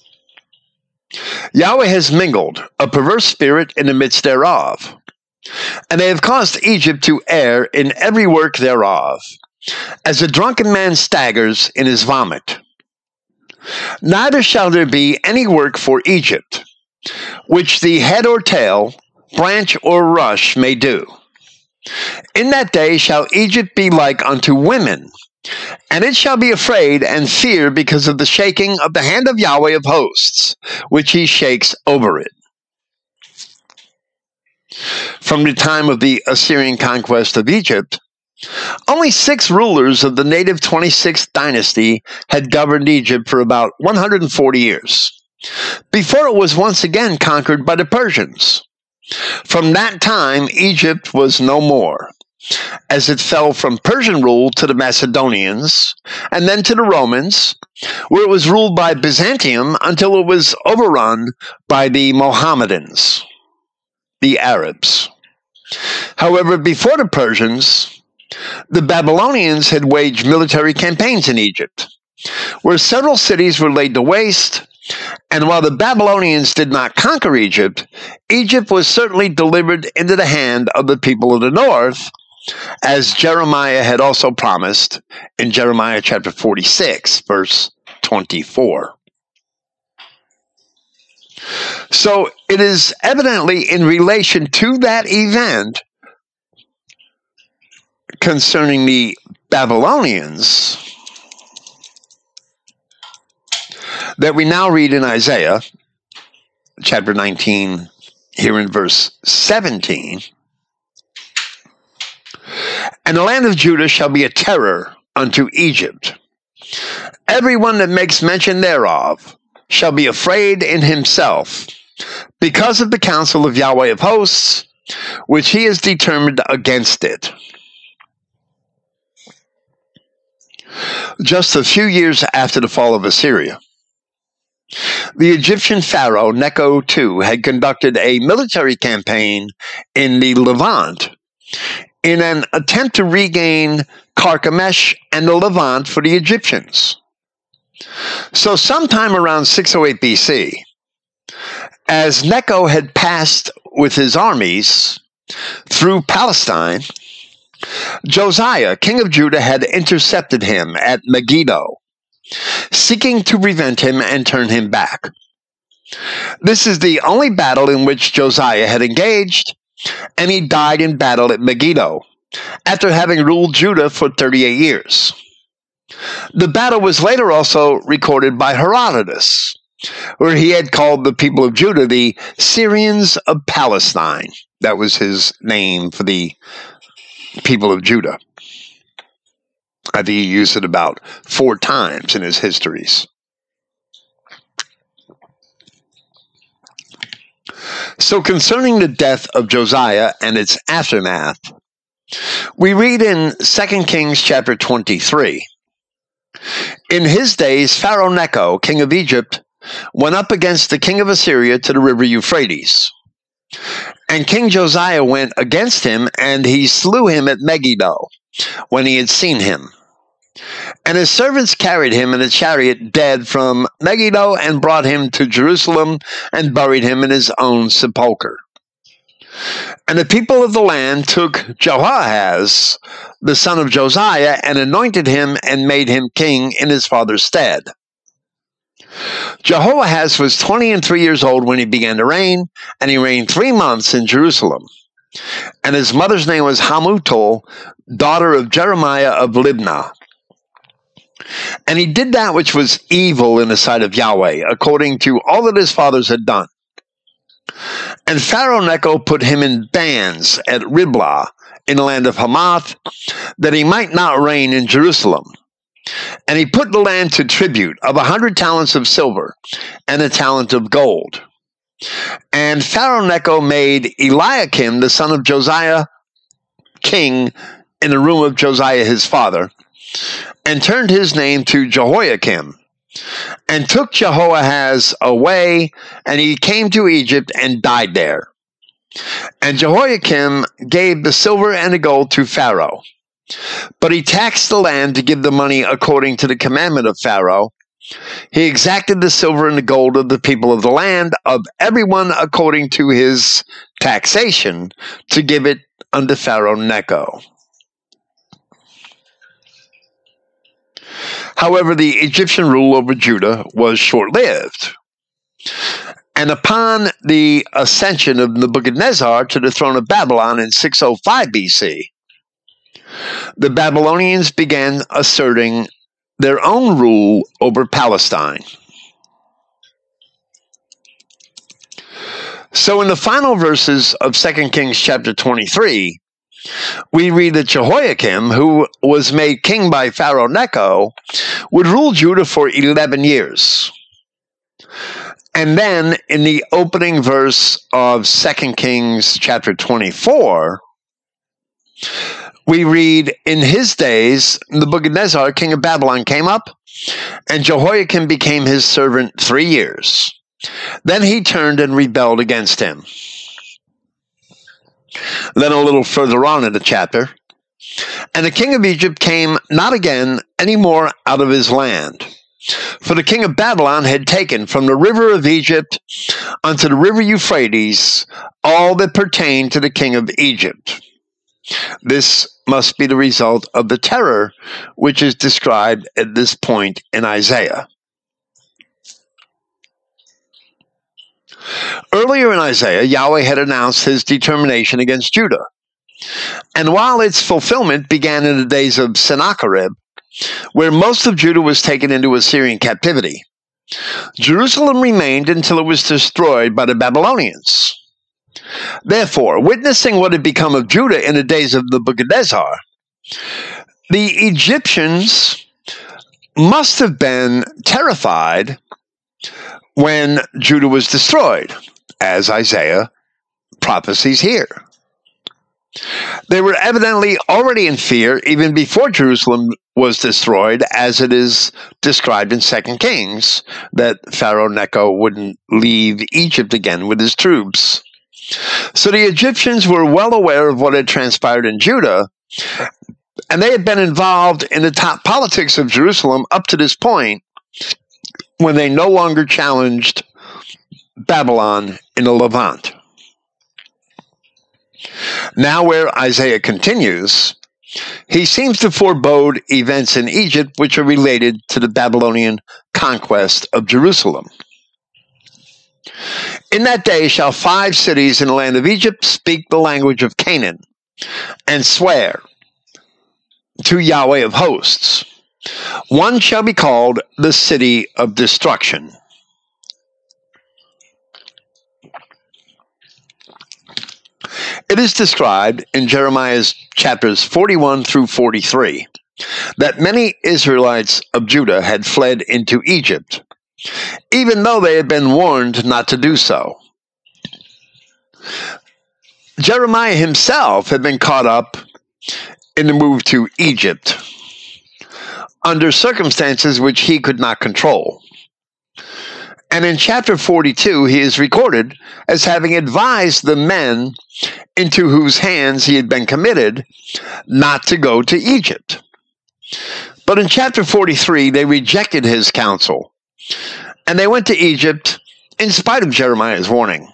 Yahweh has mingled a perverse spirit in the midst thereof, and they have caused Egypt to err in every work thereof, as a drunken man staggers in his vomit. Neither shall there be any work for Egypt, which the head or tail, branch or rush may do. In that day shall Egypt be like unto women, and it shall be afraid and fear because of the shaking of the hand of Yahweh of hosts, which he shakes over it. From the time of the Assyrian conquest of Egypt, only six rulers of the native twenty-sixth dynasty had governed Egypt for about one hundred forty years, before it was once again conquered by the Persians. From that time, Egypt was no more, as it fell from Persian rule to the Macedonians, and then to the Romans, where it was ruled by Byzantium until it was overrun by the Mohammedans, the Arabs. However, before the Persians, the Babylonians had waged military campaigns in Egypt, where several cities were laid to waste, and while the Babylonians did not conquer Egypt, Egypt was certainly delivered into the hand of the people of the north, as Jeremiah had also promised in Jeremiah chapter forty-six, verse twenty-four. So it is evidently in relation to that event concerning the Babylonians that we now read in Isaiah chapter nineteen, here in verse seventeen. And the land of Judah shall be a terror unto Egypt. Everyone that makes mention thereof shall be afraid in himself, because of the counsel of Yahweh of hosts, which he has determined against it. Just a few years after the fall of Assyria, the Egyptian pharaoh Necho the Second had conducted a military campaign in the Levant in an attempt to regain Carchemish and the Levant for the Egyptians. So sometime around six oh eight B C, as Necho had passed with his armies through Palestine, Josiah, king of Judah, had intercepted him at Megiddo, seeking to prevent him and turn him back. This is the only battle in which Josiah had engaged, and he died in battle at Megiddo, after having ruled Judah for thirty-eight years. The battle was later also recorded by Herodotus, where he had called the people of Judah the Syrians of Palestine. That was his name for the people of Judah. I think he used it about four times in his histories. So concerning the death of Josiah and its aftermath, we read in Second Kings chapter twenty-three, in his days Pharaoh Necho, king of Egypt, went up against the king of Assyria to the river Euphrates. And King Josiah went against him, and he slew him at Megiddo, when he had seen him. And his servants carried him in a chariot dead from Megiddo, and brought him to Jerusalem, and buried him in his own sepulchre. And the people of the land took Jehoahaz, the son of Josiah, and anointed him, and made him king in his father's stead. Jehoahaz was twenty and three years old when he began to reign, and he reigned three months in Jerusalem. And his mother's name was Hamutal, daughter of Jeremiah of Libnah. And he did that which was evil in the sight of Yahweh, according to all that his fathers had done. And Pharaoh Necho put him in bands at Riblah, in the land of Hamath, that he might not reign in Jerusalem. And he put the land to tribute of a hundred talents of silver and a talent of gold. And Pharaoh Necho made Eliakim, the son of Josiah, king in the room of Josiah his father, and turned his name to Jehoiakim, and took Jehoahaz away, and he came to Egypt and died there. And Jehoiakim gave the silver and the gold to Pharaoh. But he taxed the land to give the money according to the commandment of Pharaoh. He exacted the silver and the gold of the people of the land, of everyone according to his taxation, to give it unto Pharaoh Necho. However, the Egyptian rule over Judah was short-lived. And upon the ascension of Nebuchadnezzar to the throne of Babylon in six oh five B C, the Babylonians began asserting their own rule over Palestine. So in the final verses of Second Kings chapter twenty-three, we read that Jehoiakim, who was made king by Pharaoh Necho, would rule Judah for eleven years. And then in the opening verse of Second Kings chapter twenty-four, we read, in his days, Nebuchadnezzar, king of Babylon, came up, and Jehoiakim became his servant three years. Then he turned and rebelled against him. Then a little further on in the chapter, and the king of Egypt came not again any more out of his land. For the king of Babylon had taken from the river of Egypt unto the river Euphrates all that pertained to the king of Egypt. This must be the result of the terror which is described at this point in Isaiah. Earlier in Isaiah, Yahweh had announced his determination against Judah. And while its fulfillment began in the days of Sennacherib, where most of Judah was taken into Assyrian captivity, Jerusalem remained until it was destroyed by the Babylonians. Therefore, witnessing what had become of Judah in the days of Nebuchadnezzar, the Egyptians must have been terrified when Judah was destroyed, as Isaiah prophesies here. They were evidently already in fear even before Jerusalem was destroyed, as it is described in Second Kings, that Pharaoh Necho wouldn't leave Egypt again with his troops. So the Egyptians were well aware of what had transpired in Judah, and they had been involved in the top politics of Jerusalem up to this point, when they no longer challenged Babylon in the Levant. Now where Isaiah continues, he seems to forebode events in Egypt which are related to the Babylonian conquest of Jerusalem. In that day shall five cities in the land of Egypt speak the language of Canaan, and swear to Yahweh of hosts, one shall be called the city of destruction. It is described in Jeremiah's chapters forty-one through forty-three that many Israelites of Judah had fled into Egypt, even though they had been warned not to do so. Jeremiah himself had been caught up in the move to Egypt under circumstances which he could not control. And in chapter forty-two, he is recorded as having advised the men into whose hands he had been committed not to go to Egypt. But in chapter forty-three, they rejected his counsel, and they went to Egypt in spite of Jeremiah's warning.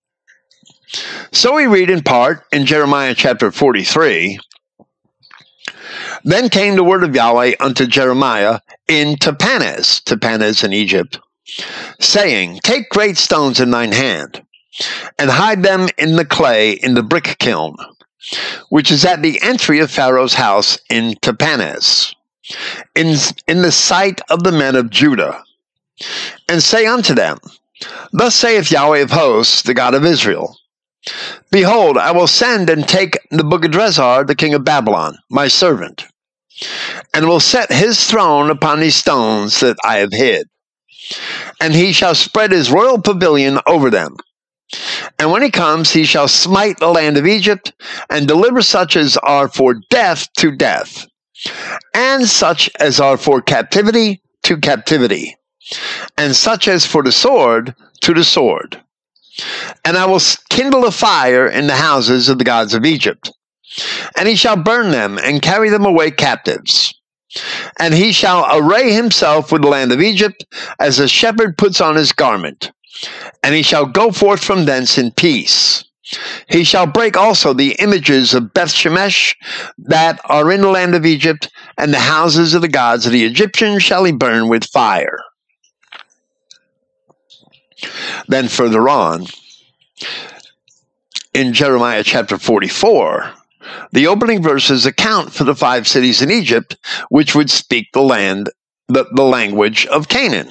So we read in part in Jeremiah chapter forty-three, "Then came the word of Yahweh unto Jeremiah in Tahpanhes," Tahpanhes in Egypt, saying, "Take great stones in thine hand, and hide them in the clay in the brick kiln, which is at the entry of Pharaoh's house in Tahpanhes, in, in the sight of the men of Judah, and say unto them, Thus saith Yahweh of hosts, the God of Israel, Behold, I will send and take Nebuchadrezzar, the king of Babylon, my servant, and will set his throne upon these stones that I have hid. And he shall spread his royal pavilion over them. And when he comes, he shall smite the land of Egypt, and deliver such as are for death to death, and such as are for captivity to captivity, and such as for the sword to the sword. And I will kindle a fire in the houses of the gods of Egypt, and he shall burn them and carry them away captives. And he shall array himself with the land of Egypt, as a shepherd puts on his garment, and he shall go forth from thence in peace. He shall break also the images of Beth Shemesh that are in the land of Egypt, and the houses of the gods of the Egyptians shall he burn with fire." Then further on, in Jeremiah chapter forty-four, the opening verses account for the five cities in Egypt which would speak the land, the, the language of Canaan.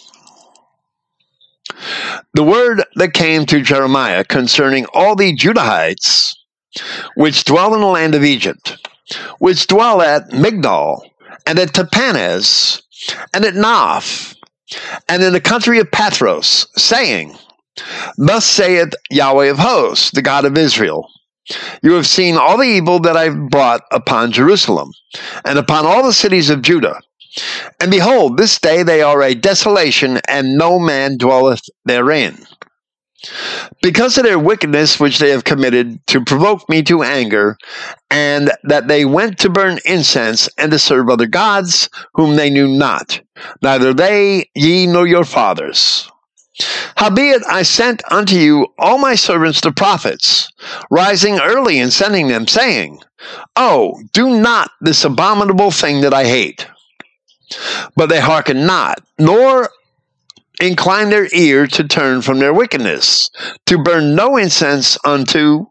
The word that came to Jeremiah concerning all the Judahites which dwell in the land of Egypt, which dwell at Migdol, and at Tahpanhes, and at Naph, and in the country of Pathros, saying, Thus saith Yahweh of hosts, the God of Israel, You have seen all the evil that I have brought upon Jerusalem, and upon all the cities of Judah. And behold, this day they are a desolation, and no man dwelleth therein. Because of their wickedness which they have committed to provoke me to anger, and that they went to burn incense and to serve other gods whom they knew not, neither they, ye, nor your fathers. Howbeit I sent unto you all my servants the prophets, rising early and sending them, saying, Oh, do not this abominable thing that I hate. But they hearken not, nor incline their ear to turn from their wickedness, to burn no incense unto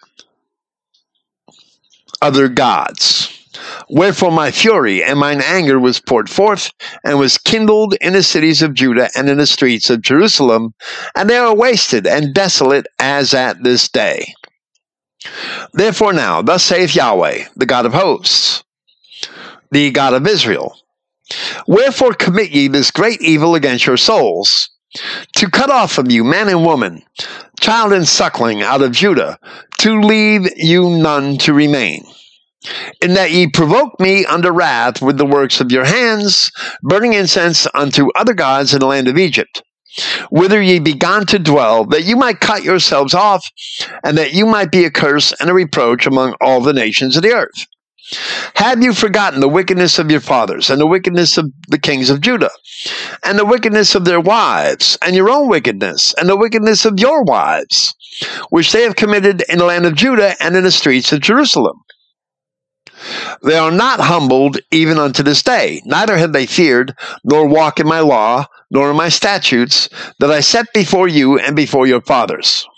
other gods. Wherefore my fury and mine anger was poured forth, and was kindled in the cities of Judah and in the streets of Jerusalem, and they are wasted and desolate as at this day. Therefore now, thus saith Yahweh, the God of hosts, the God of Israel, Wherefore commit ye this great evil against your souls, to cut off from you man and woman, child and suckling out of Judah, to leave you none to remain, in that ye provoke me unto wrath with the works of your hands, burning incense unto other gods in the land of Egypt, whither ye be gone to dwell, that you might cut yourselves off, and that you might be a curse and a reproach among all the nations of the earth. Have you forgotten the wickedness of your fathers, and the wickedness of the kings of Judah, and the wickedness of their wives, and your own wickedness, and the wickedness of your wives, which they have committed in the land of Judah and in the streets of Jerusalem? They are not humbled even unto this day, neither have they feared, nor walk in my law, nor in my statutes, that I set before you and before your fathers.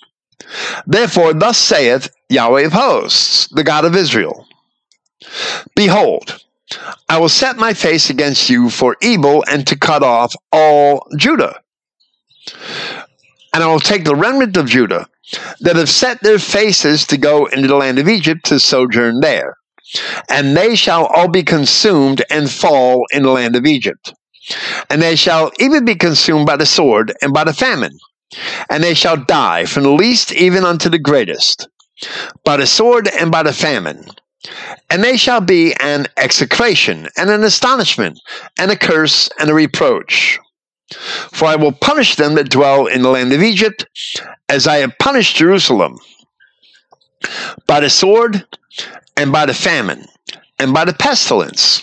Therefore, thus saith Yahweh of hosts, the God of Israel, Behold, I will set my face against you for evil and to cut off all Judah. And I will take the remnant of Judah that have set their faces to go into the land of Egypt to sojourn there. And they shall all be consumed and fall in the land of Egypt. And they shall even be consumed by the sword and by the famine. And they shall die from the least even unto the greatest, by the sword and by the famine. And they shall be an execration and an astonishment and a curse and a reproach. For I will punish them that dwell in the land of Egypt, as I have punished Jerusalem, by the sword and by the famine and by the pestilence,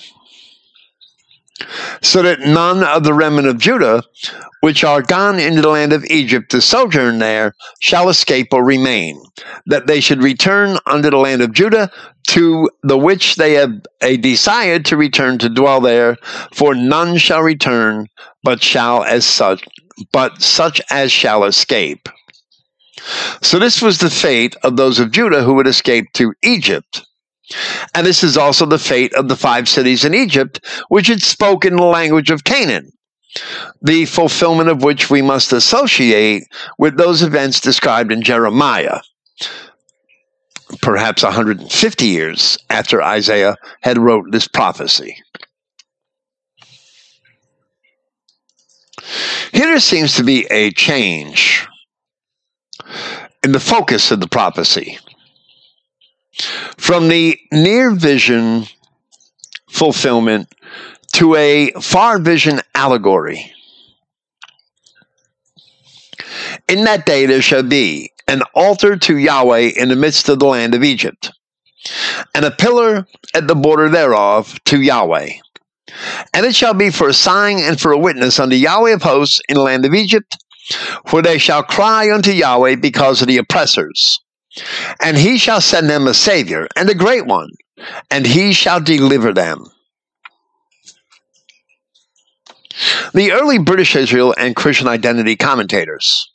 so that none of the remnant of Judah, which are gone into the land of Egypt to sojourn there, shall escape or remain, that they should return unto the land of Judah, to the which they have a desire to return to dwell there, for none shall return, but shall as such, but such as shall escape. So this was the fate of those of Judah who would escape to Egypt. And this is also the fate of the five cities in Egypt, which had spoken the language of Canaan, the fulfillment of which we must associate with those events described in Jeremiah, perhaps one hundred fifty years after Isaiah had wrote this prophecy. Here there seems to be a change in the focus of the prophecy, from the near vision fulfillment to a far vision allegory. In that day there shall be an altar to Yahweh in the midst of the land of Egypt, and a pillar at the border thereof to Yahweh. And it shall be for a sign and for a witness unto Yahweh of hosts in the land of Egypt, for they shall cry unto Yahweh because of the oppressors. And he shall send them a Savior, and a great one, and he shall deliver them. The early British Israel and Christian identity commentators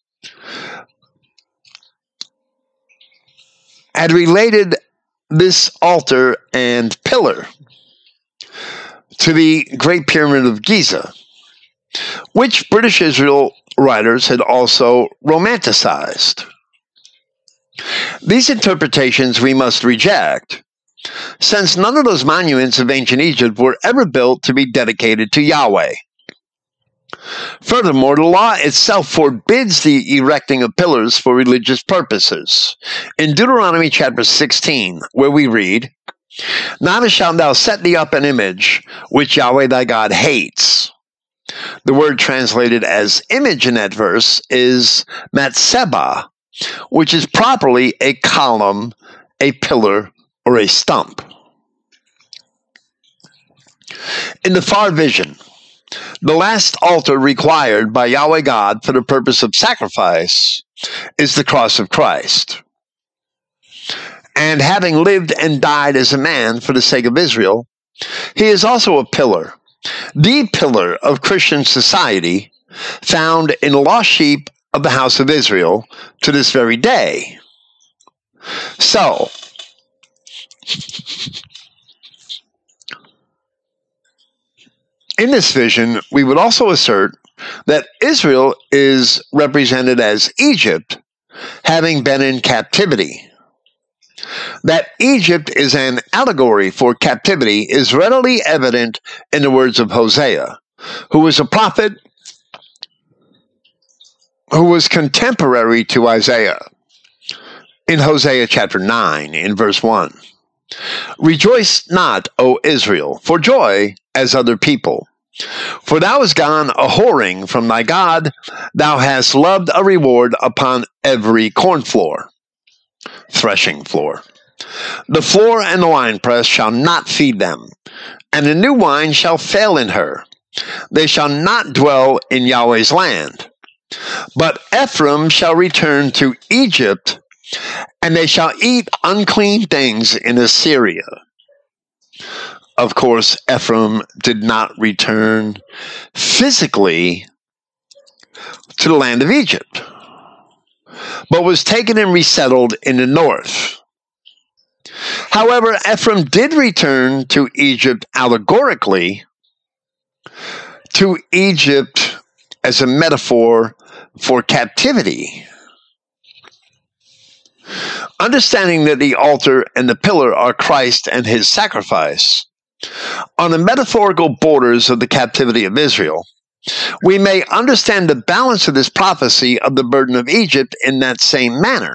had related this altar and pillar to the Great Pyramid of Giza, which British Israel writers had also romanticized. These interpretations we must reject, since none of those monuments of ancient Egypt were ever built to be dedicated to Yahweh. Furthermore, the law itself forbids the erecting of pillars for religious purposes. In Deuteronomy chapter sixteen, where we read, Neither shalt thou set thee up an image which Yahweh thy God hates. The word translated as image in that verse is matseba, which is properly a column, a pillar, or a stump. In the far vision, the last altar required by Yahweh God for the purpose of sacrifice is the cross of Christ. And having lived and died as a man for the sake of Israel, he is also a pillar, the pillar of Christian society, found in the lost sheep of the house of Israel to this very day. So, in this vision, we would also assert that Israel is represented as Egypt, having been in captivity. That Egypt is an allegory for captivity is readily evident in the words of Hosea, who was a prophet who was contemporary to Isaiah. In Hosea chapter nine, in verse one, Rejoice not, O Israel, for joy as other people. For thou hast gone a whoring from thy God, thou hast loved a reward upon every corn floor, threshing floor. The floor and the winepress shall not feed them, and the new wine shall fail in her. They shall not dwell in Yahweh's land. But Ephraim shall return to Egypt, and they shall eat unclean things in Assyria. Of course, Ephraim did not return physically to the land of Egypt. but was taken and resettled in the north. However, Ephraim did return to Egypt allegorically, to Egypt as a metaphor for captivity. Understanding that the altar and the pillar are Christ and his sacrifice, on the metaphorical borders of the captivity of Israel, we may understand the balance of this prophecy of the burden of Egypt in that same manner.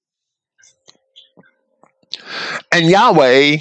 And Yahweh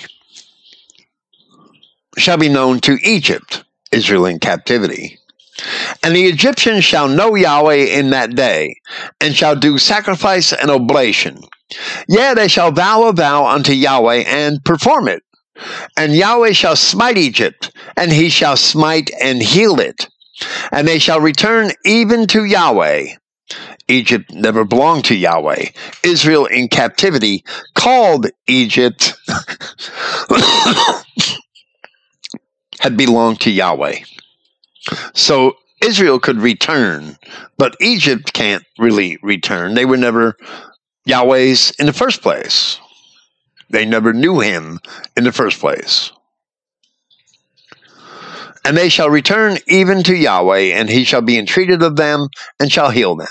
shall be known to Egypt, Israel in captivity. And the Egyptians shall know Yahweh in that day, and shall do sacrifice and oblation. Yea, they shall vow a vow unto Yahweh and perform it. And Yahweh shall smite Egypt, and he shall smite and heal it. And they shall return even to Yahweh. Egypt never belonged to Yahweh. Israel in captivity called Egypt had belonged to Yahweh. So Israel could return, but Egypt can't really return. They were never Yahweh's in the first place. They never knew him in the first place. And they shall return even to Yahweh, and he shall be entreated of them, and shall heal them.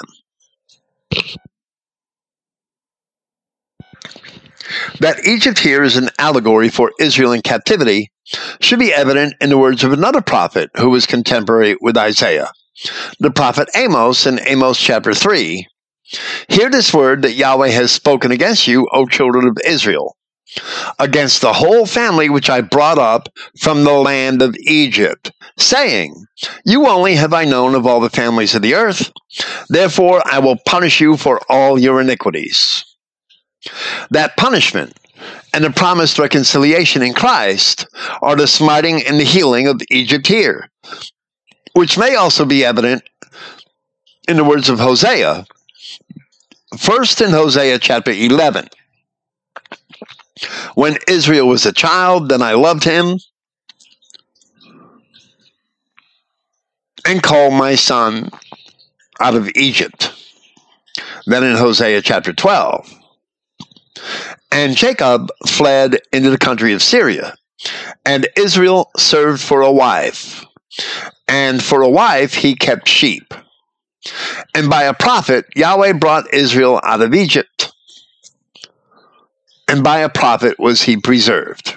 That Egypt here is an allegory for Israel in captivity should be evident in the words of another prophet who was contemporary with Isaiah, the prophet Amos in Amos chapter three. Hear this word that Yahweh has spoken against you, O children of Israel, against the whole family which I brought up from the land of Egypt, saying, you only have I known of all the families of the earth, therefore I will punish you for all your iniquities. That punishment and the promised reconciliation in Christ are the smiting and the healing of Egypt here, which may also be evident in the words of Hosea. First in Hosea chapter eleven. When Israel was a child, then I loved him and called my son out of Egypt. Then in Hosea chapter twelve. And Jacob fled into the country of Syria, and Israel served for a wife. And for a wife he kept sheep. And by a prophet Yahweh brought Israel out of Egypt. And by a prophet was he preserved.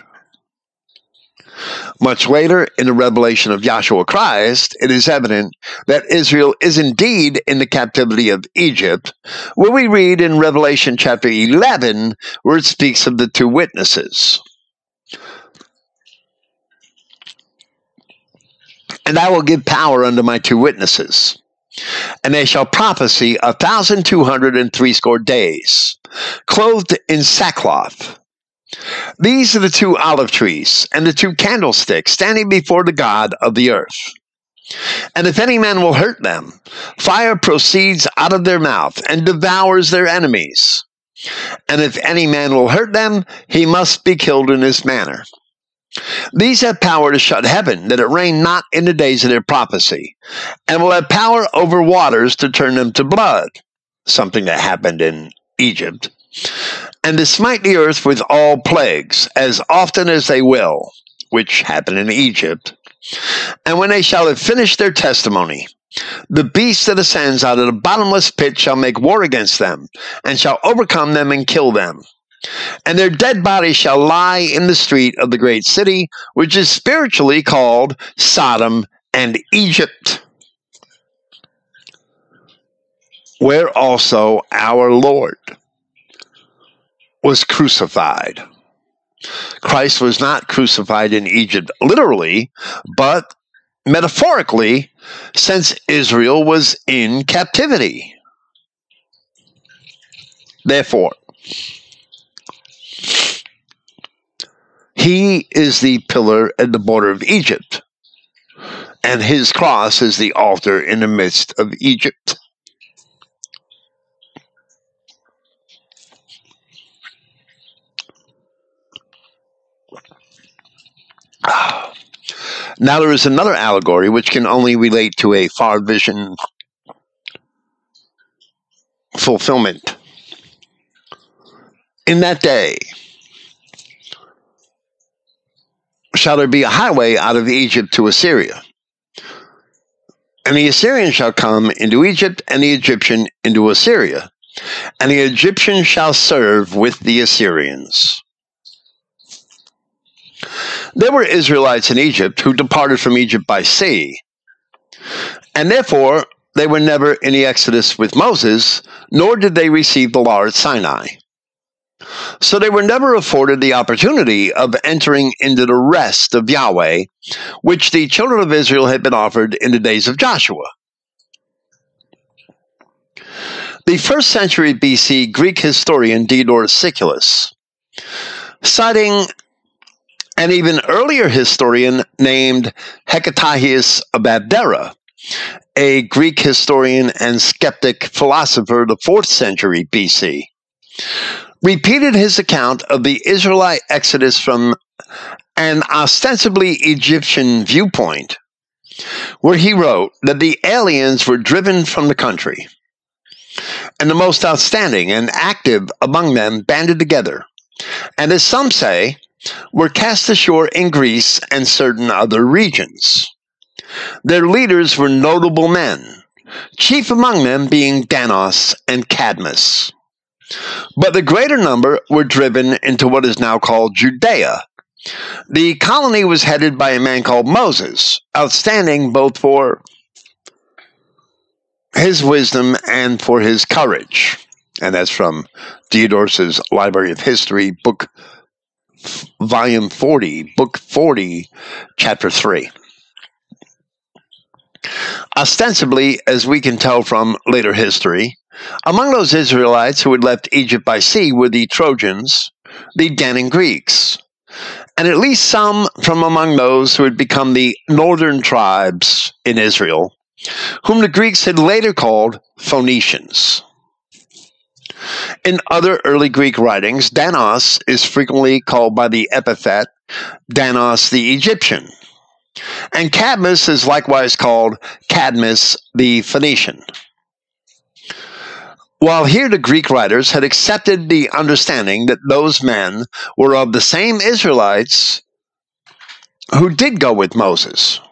Much later, in the revelation of Yahshua Christ, it is evident that Israel is indeed in the captivity of Egypt, where we read in Revelation chapter eleven, where it speaks of the two witnesses. And I will give power unto my two witnesses, and they shall prophesy a thousand two hundred and threescore days, clothed in sackcloth. These are the two olive trees and the two candlesticks standing before the God of the earth. And if any man will hurt them, fire proceeds out of their mouth and devours their enemies. And if any man will hurt them, he must be killed in this manner. These have power to shut heaven, that it rain not in the days of their prophecy, and will have power over waters to turn them to blood, something that happened in Egypt, and to smite the earth with all plagues, as often as they will, which happened in Egypt. And when they shall have finished their testimony, the beast that ascends out of the bottomless pit shall make war against them, and shall overcome them and kill them. And their dead bodies shall lie in the street of the great city, which is spiritually called Sodom and Egypt, where also our Lord was crucified. Christ was not crucified in Egypt literally, but metaphorically, since Israel was in captivity. Therefore, he is the pillar at the border of Egypt, and his cross is the altar in the midst of Egypt. Now there is another allegory which can only relate to a far vision, full fulfillment. In that day shall there be a highway out of Egypt to Assyria. And the Assyrian shall come into Egypt, and the Egyptian into Assyria. And the Egyptian shall serve with the Assyrians. There were Israelites in Egypt who departed from Egypt by sea, and therefore they were never in the Exodus with Moses, nor did they receive the law at Sinai. So they were never afforded the opportunity of entering into the rest of Yahweh, which the children of Israel had been offered in the days of Joshua. The first century B C Greek historian Diodorus Siculus, citing an even earlier historian named Hecataeus of Abdera, a Greek historian and skeptic philosopher of the fourth century B C, repeated his account of the Israelite exodus from an ostensibly Egyptian viewpoint, where he wrote that the aliens were driven from the country, and the most outstanding and active among them banded together, and as some say, were cast ashore in Greece and certain other regions. Their leaders were notable men, chief among them being Danos and Cadmus. But the greater number were driven into what is now called Judea. The colony was headed by a man called Moses, outstanding both for his wisdom and for his courage. And that's from Diodorus's Library of History, book volume forty, book forty, chapter three. Ostensibly, as we can tell from later history, among those Israelites who had left Egypt by sea were the Trojans, the Danaan Greeks, and at least some from among those who had become the northern tribes in Israel, whom the Greeks had later called Phoenicians. In other early Greek writings, Danos is frequently called by the epithet Danos the Egyptian, and Cadmus is likewise called Cadmus the Phoenician. While here the Greek writers had accepted the understanding that those men were of the same Israelites who did go with Moses.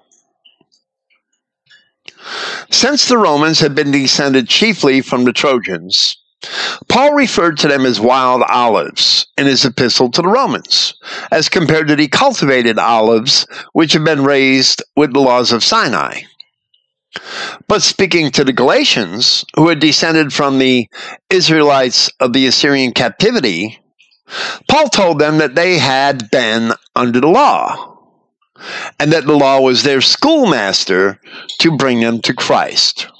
Since the Romans had been descended chiefly from the Trojans, Paul referred to them as wild olives in his epistle to the Romans, as compared to the cultivated olives which had been raised with the laws of Sinai. But speaking to the Galatians, who had descended from the Israelites of the Assyrian captivity, Paul told them that they had been under the law, and that the law was their schoolmaster to bring them to Christ.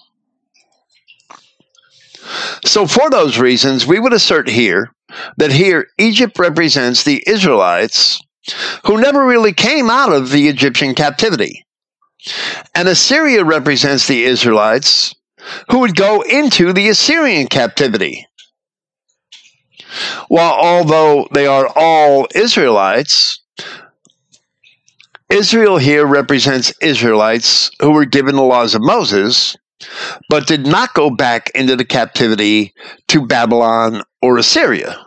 So for those reasons, we would assert here that here Egypt represents the Israelites who never really came out of the Egyptian captivity, and Assyria represents the Israelites who would go into the Assyrian captivity. While although they are all Israelites, Israel here represents Israelites who were given the laws of Moses, but did not go back into the captivity to Babylon or Assyria.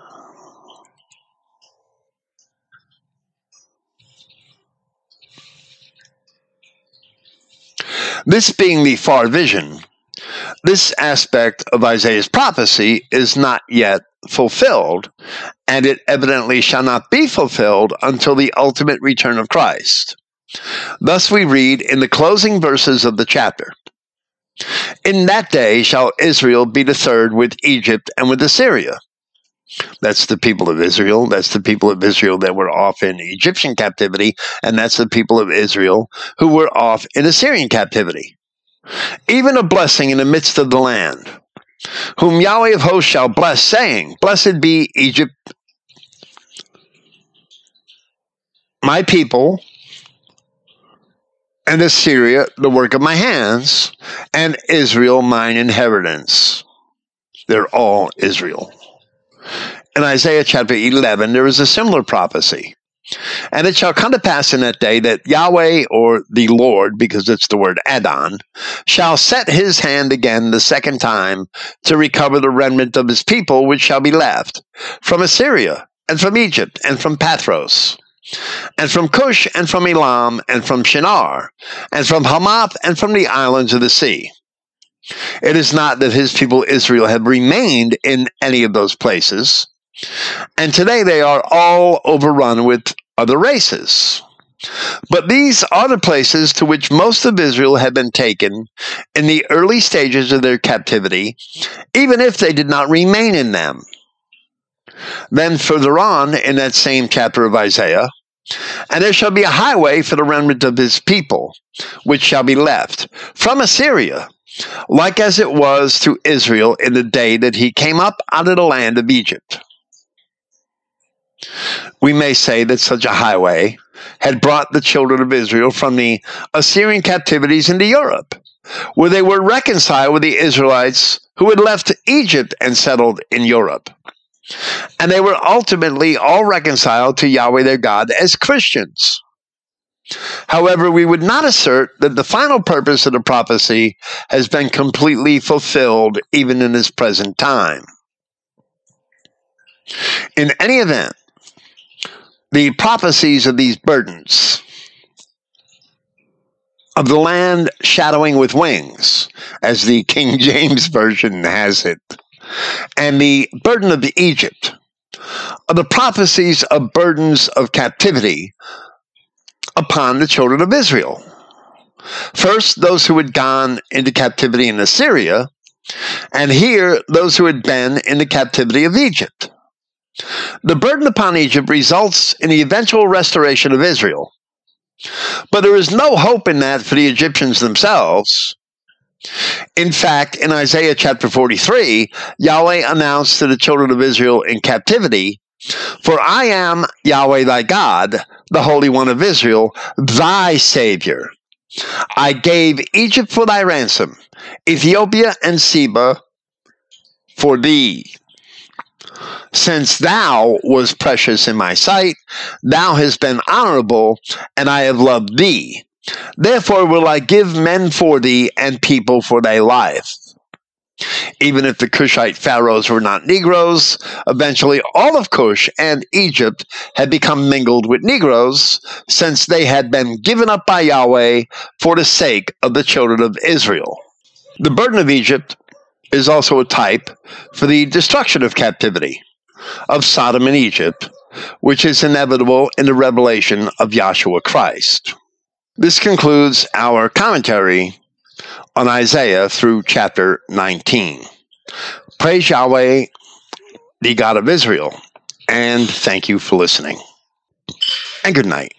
This being the far vision, this aspect of Isaiah's prophecy is not yet fulfilled, and it evidently shall not be fulfilled until the ultimate return of Christ. Thus we read in the closing verses of the chapter, "In that day shall Israel be the third with Egypt and with Assyria." That's the people of Israel. That's the people of Israel that were off in Egyptian captivity, and that's the people of Israel who were off in Assyrian captivity. Even a blessing in the midst of the land, whom Yahweh of hosts shall bless, saying, "Blessed be Egypt, my people, and Assyria, the work of my hands, and Israel, mine inheritance." They're all Israel. In Isaiah chapter eleven, there is a similar prophecy. And it shall come to pass in that day that Yahweh, or the Lord, because it's the word Adon, shall set his hand again the second time to recover the remnant of his people which shall be left, from Assyria, and from Egypt, and from Pathros, and from Cush, and from Elam, and from Shinar, and from Hamath, and from the islands of the sea. It is not that his people Israel have remained in any of those places, and today they are all overrun with other races. But these are the places to which most of Israel had been taken in the early stages of their captivity, even if they did not remain in them. Then further on in that same chapter of Isaiah, and there shall be a highway for the remnant of his people, which shall be left, from Assyria, like as it was to Israel in the day that he came up out of the land of Egypt. We may say that such a highway had brought the children of Israel from the Assyrian captivities into Europe, where they were reconciled with the Israelites who had left Egypt and settled in Europe. And they were ultimately all reconciled to Yahweh their God as Christians. However, we would not assert that the final purpose of the prophecy has been completely fulfilled even in this present time. In any event, the prophecies of these burdens of the land shadowing with wings, as the King James Version has it, and the burden of Egypt, are the prophecies of burdens of captivity upon the children of Israel. First, those who had gone into captivity in Assyria, and here, those who had been in the captivity of Egypt. The burden upon Egypt results in the eventual restoration of Israel. But there is no hope in that for the Egyptians themselves. In fact, in Isaiah chapter forty-three, Yahweh announced to the children of Israel in captivity, "For I am Yahweh thy God, the Holy One of Israel, thy Savior. I gave Egypt for thy ransom, Ethiopia and Seba for thee. Since thou was precious in my sight, thou hast been honorable, and I have loved thee. Therefore will I give men for thee and people for thy life." Even if the Cushite pharaohs were not Negroes, eventually all of Cush and Egypt had become mingled with Negroes, since they had been given up by Yahweh for the sake of the children of Israel. The burden of Egypt is also a type for the destruction of captivity of Sodom and Egypt, which is inevitable in the revelation of Yahshua Christ. This concludes our commentary on Isaiah through chapter nineteen. Praise Yahweh, the God of Israel, and thank you for listening. And good night.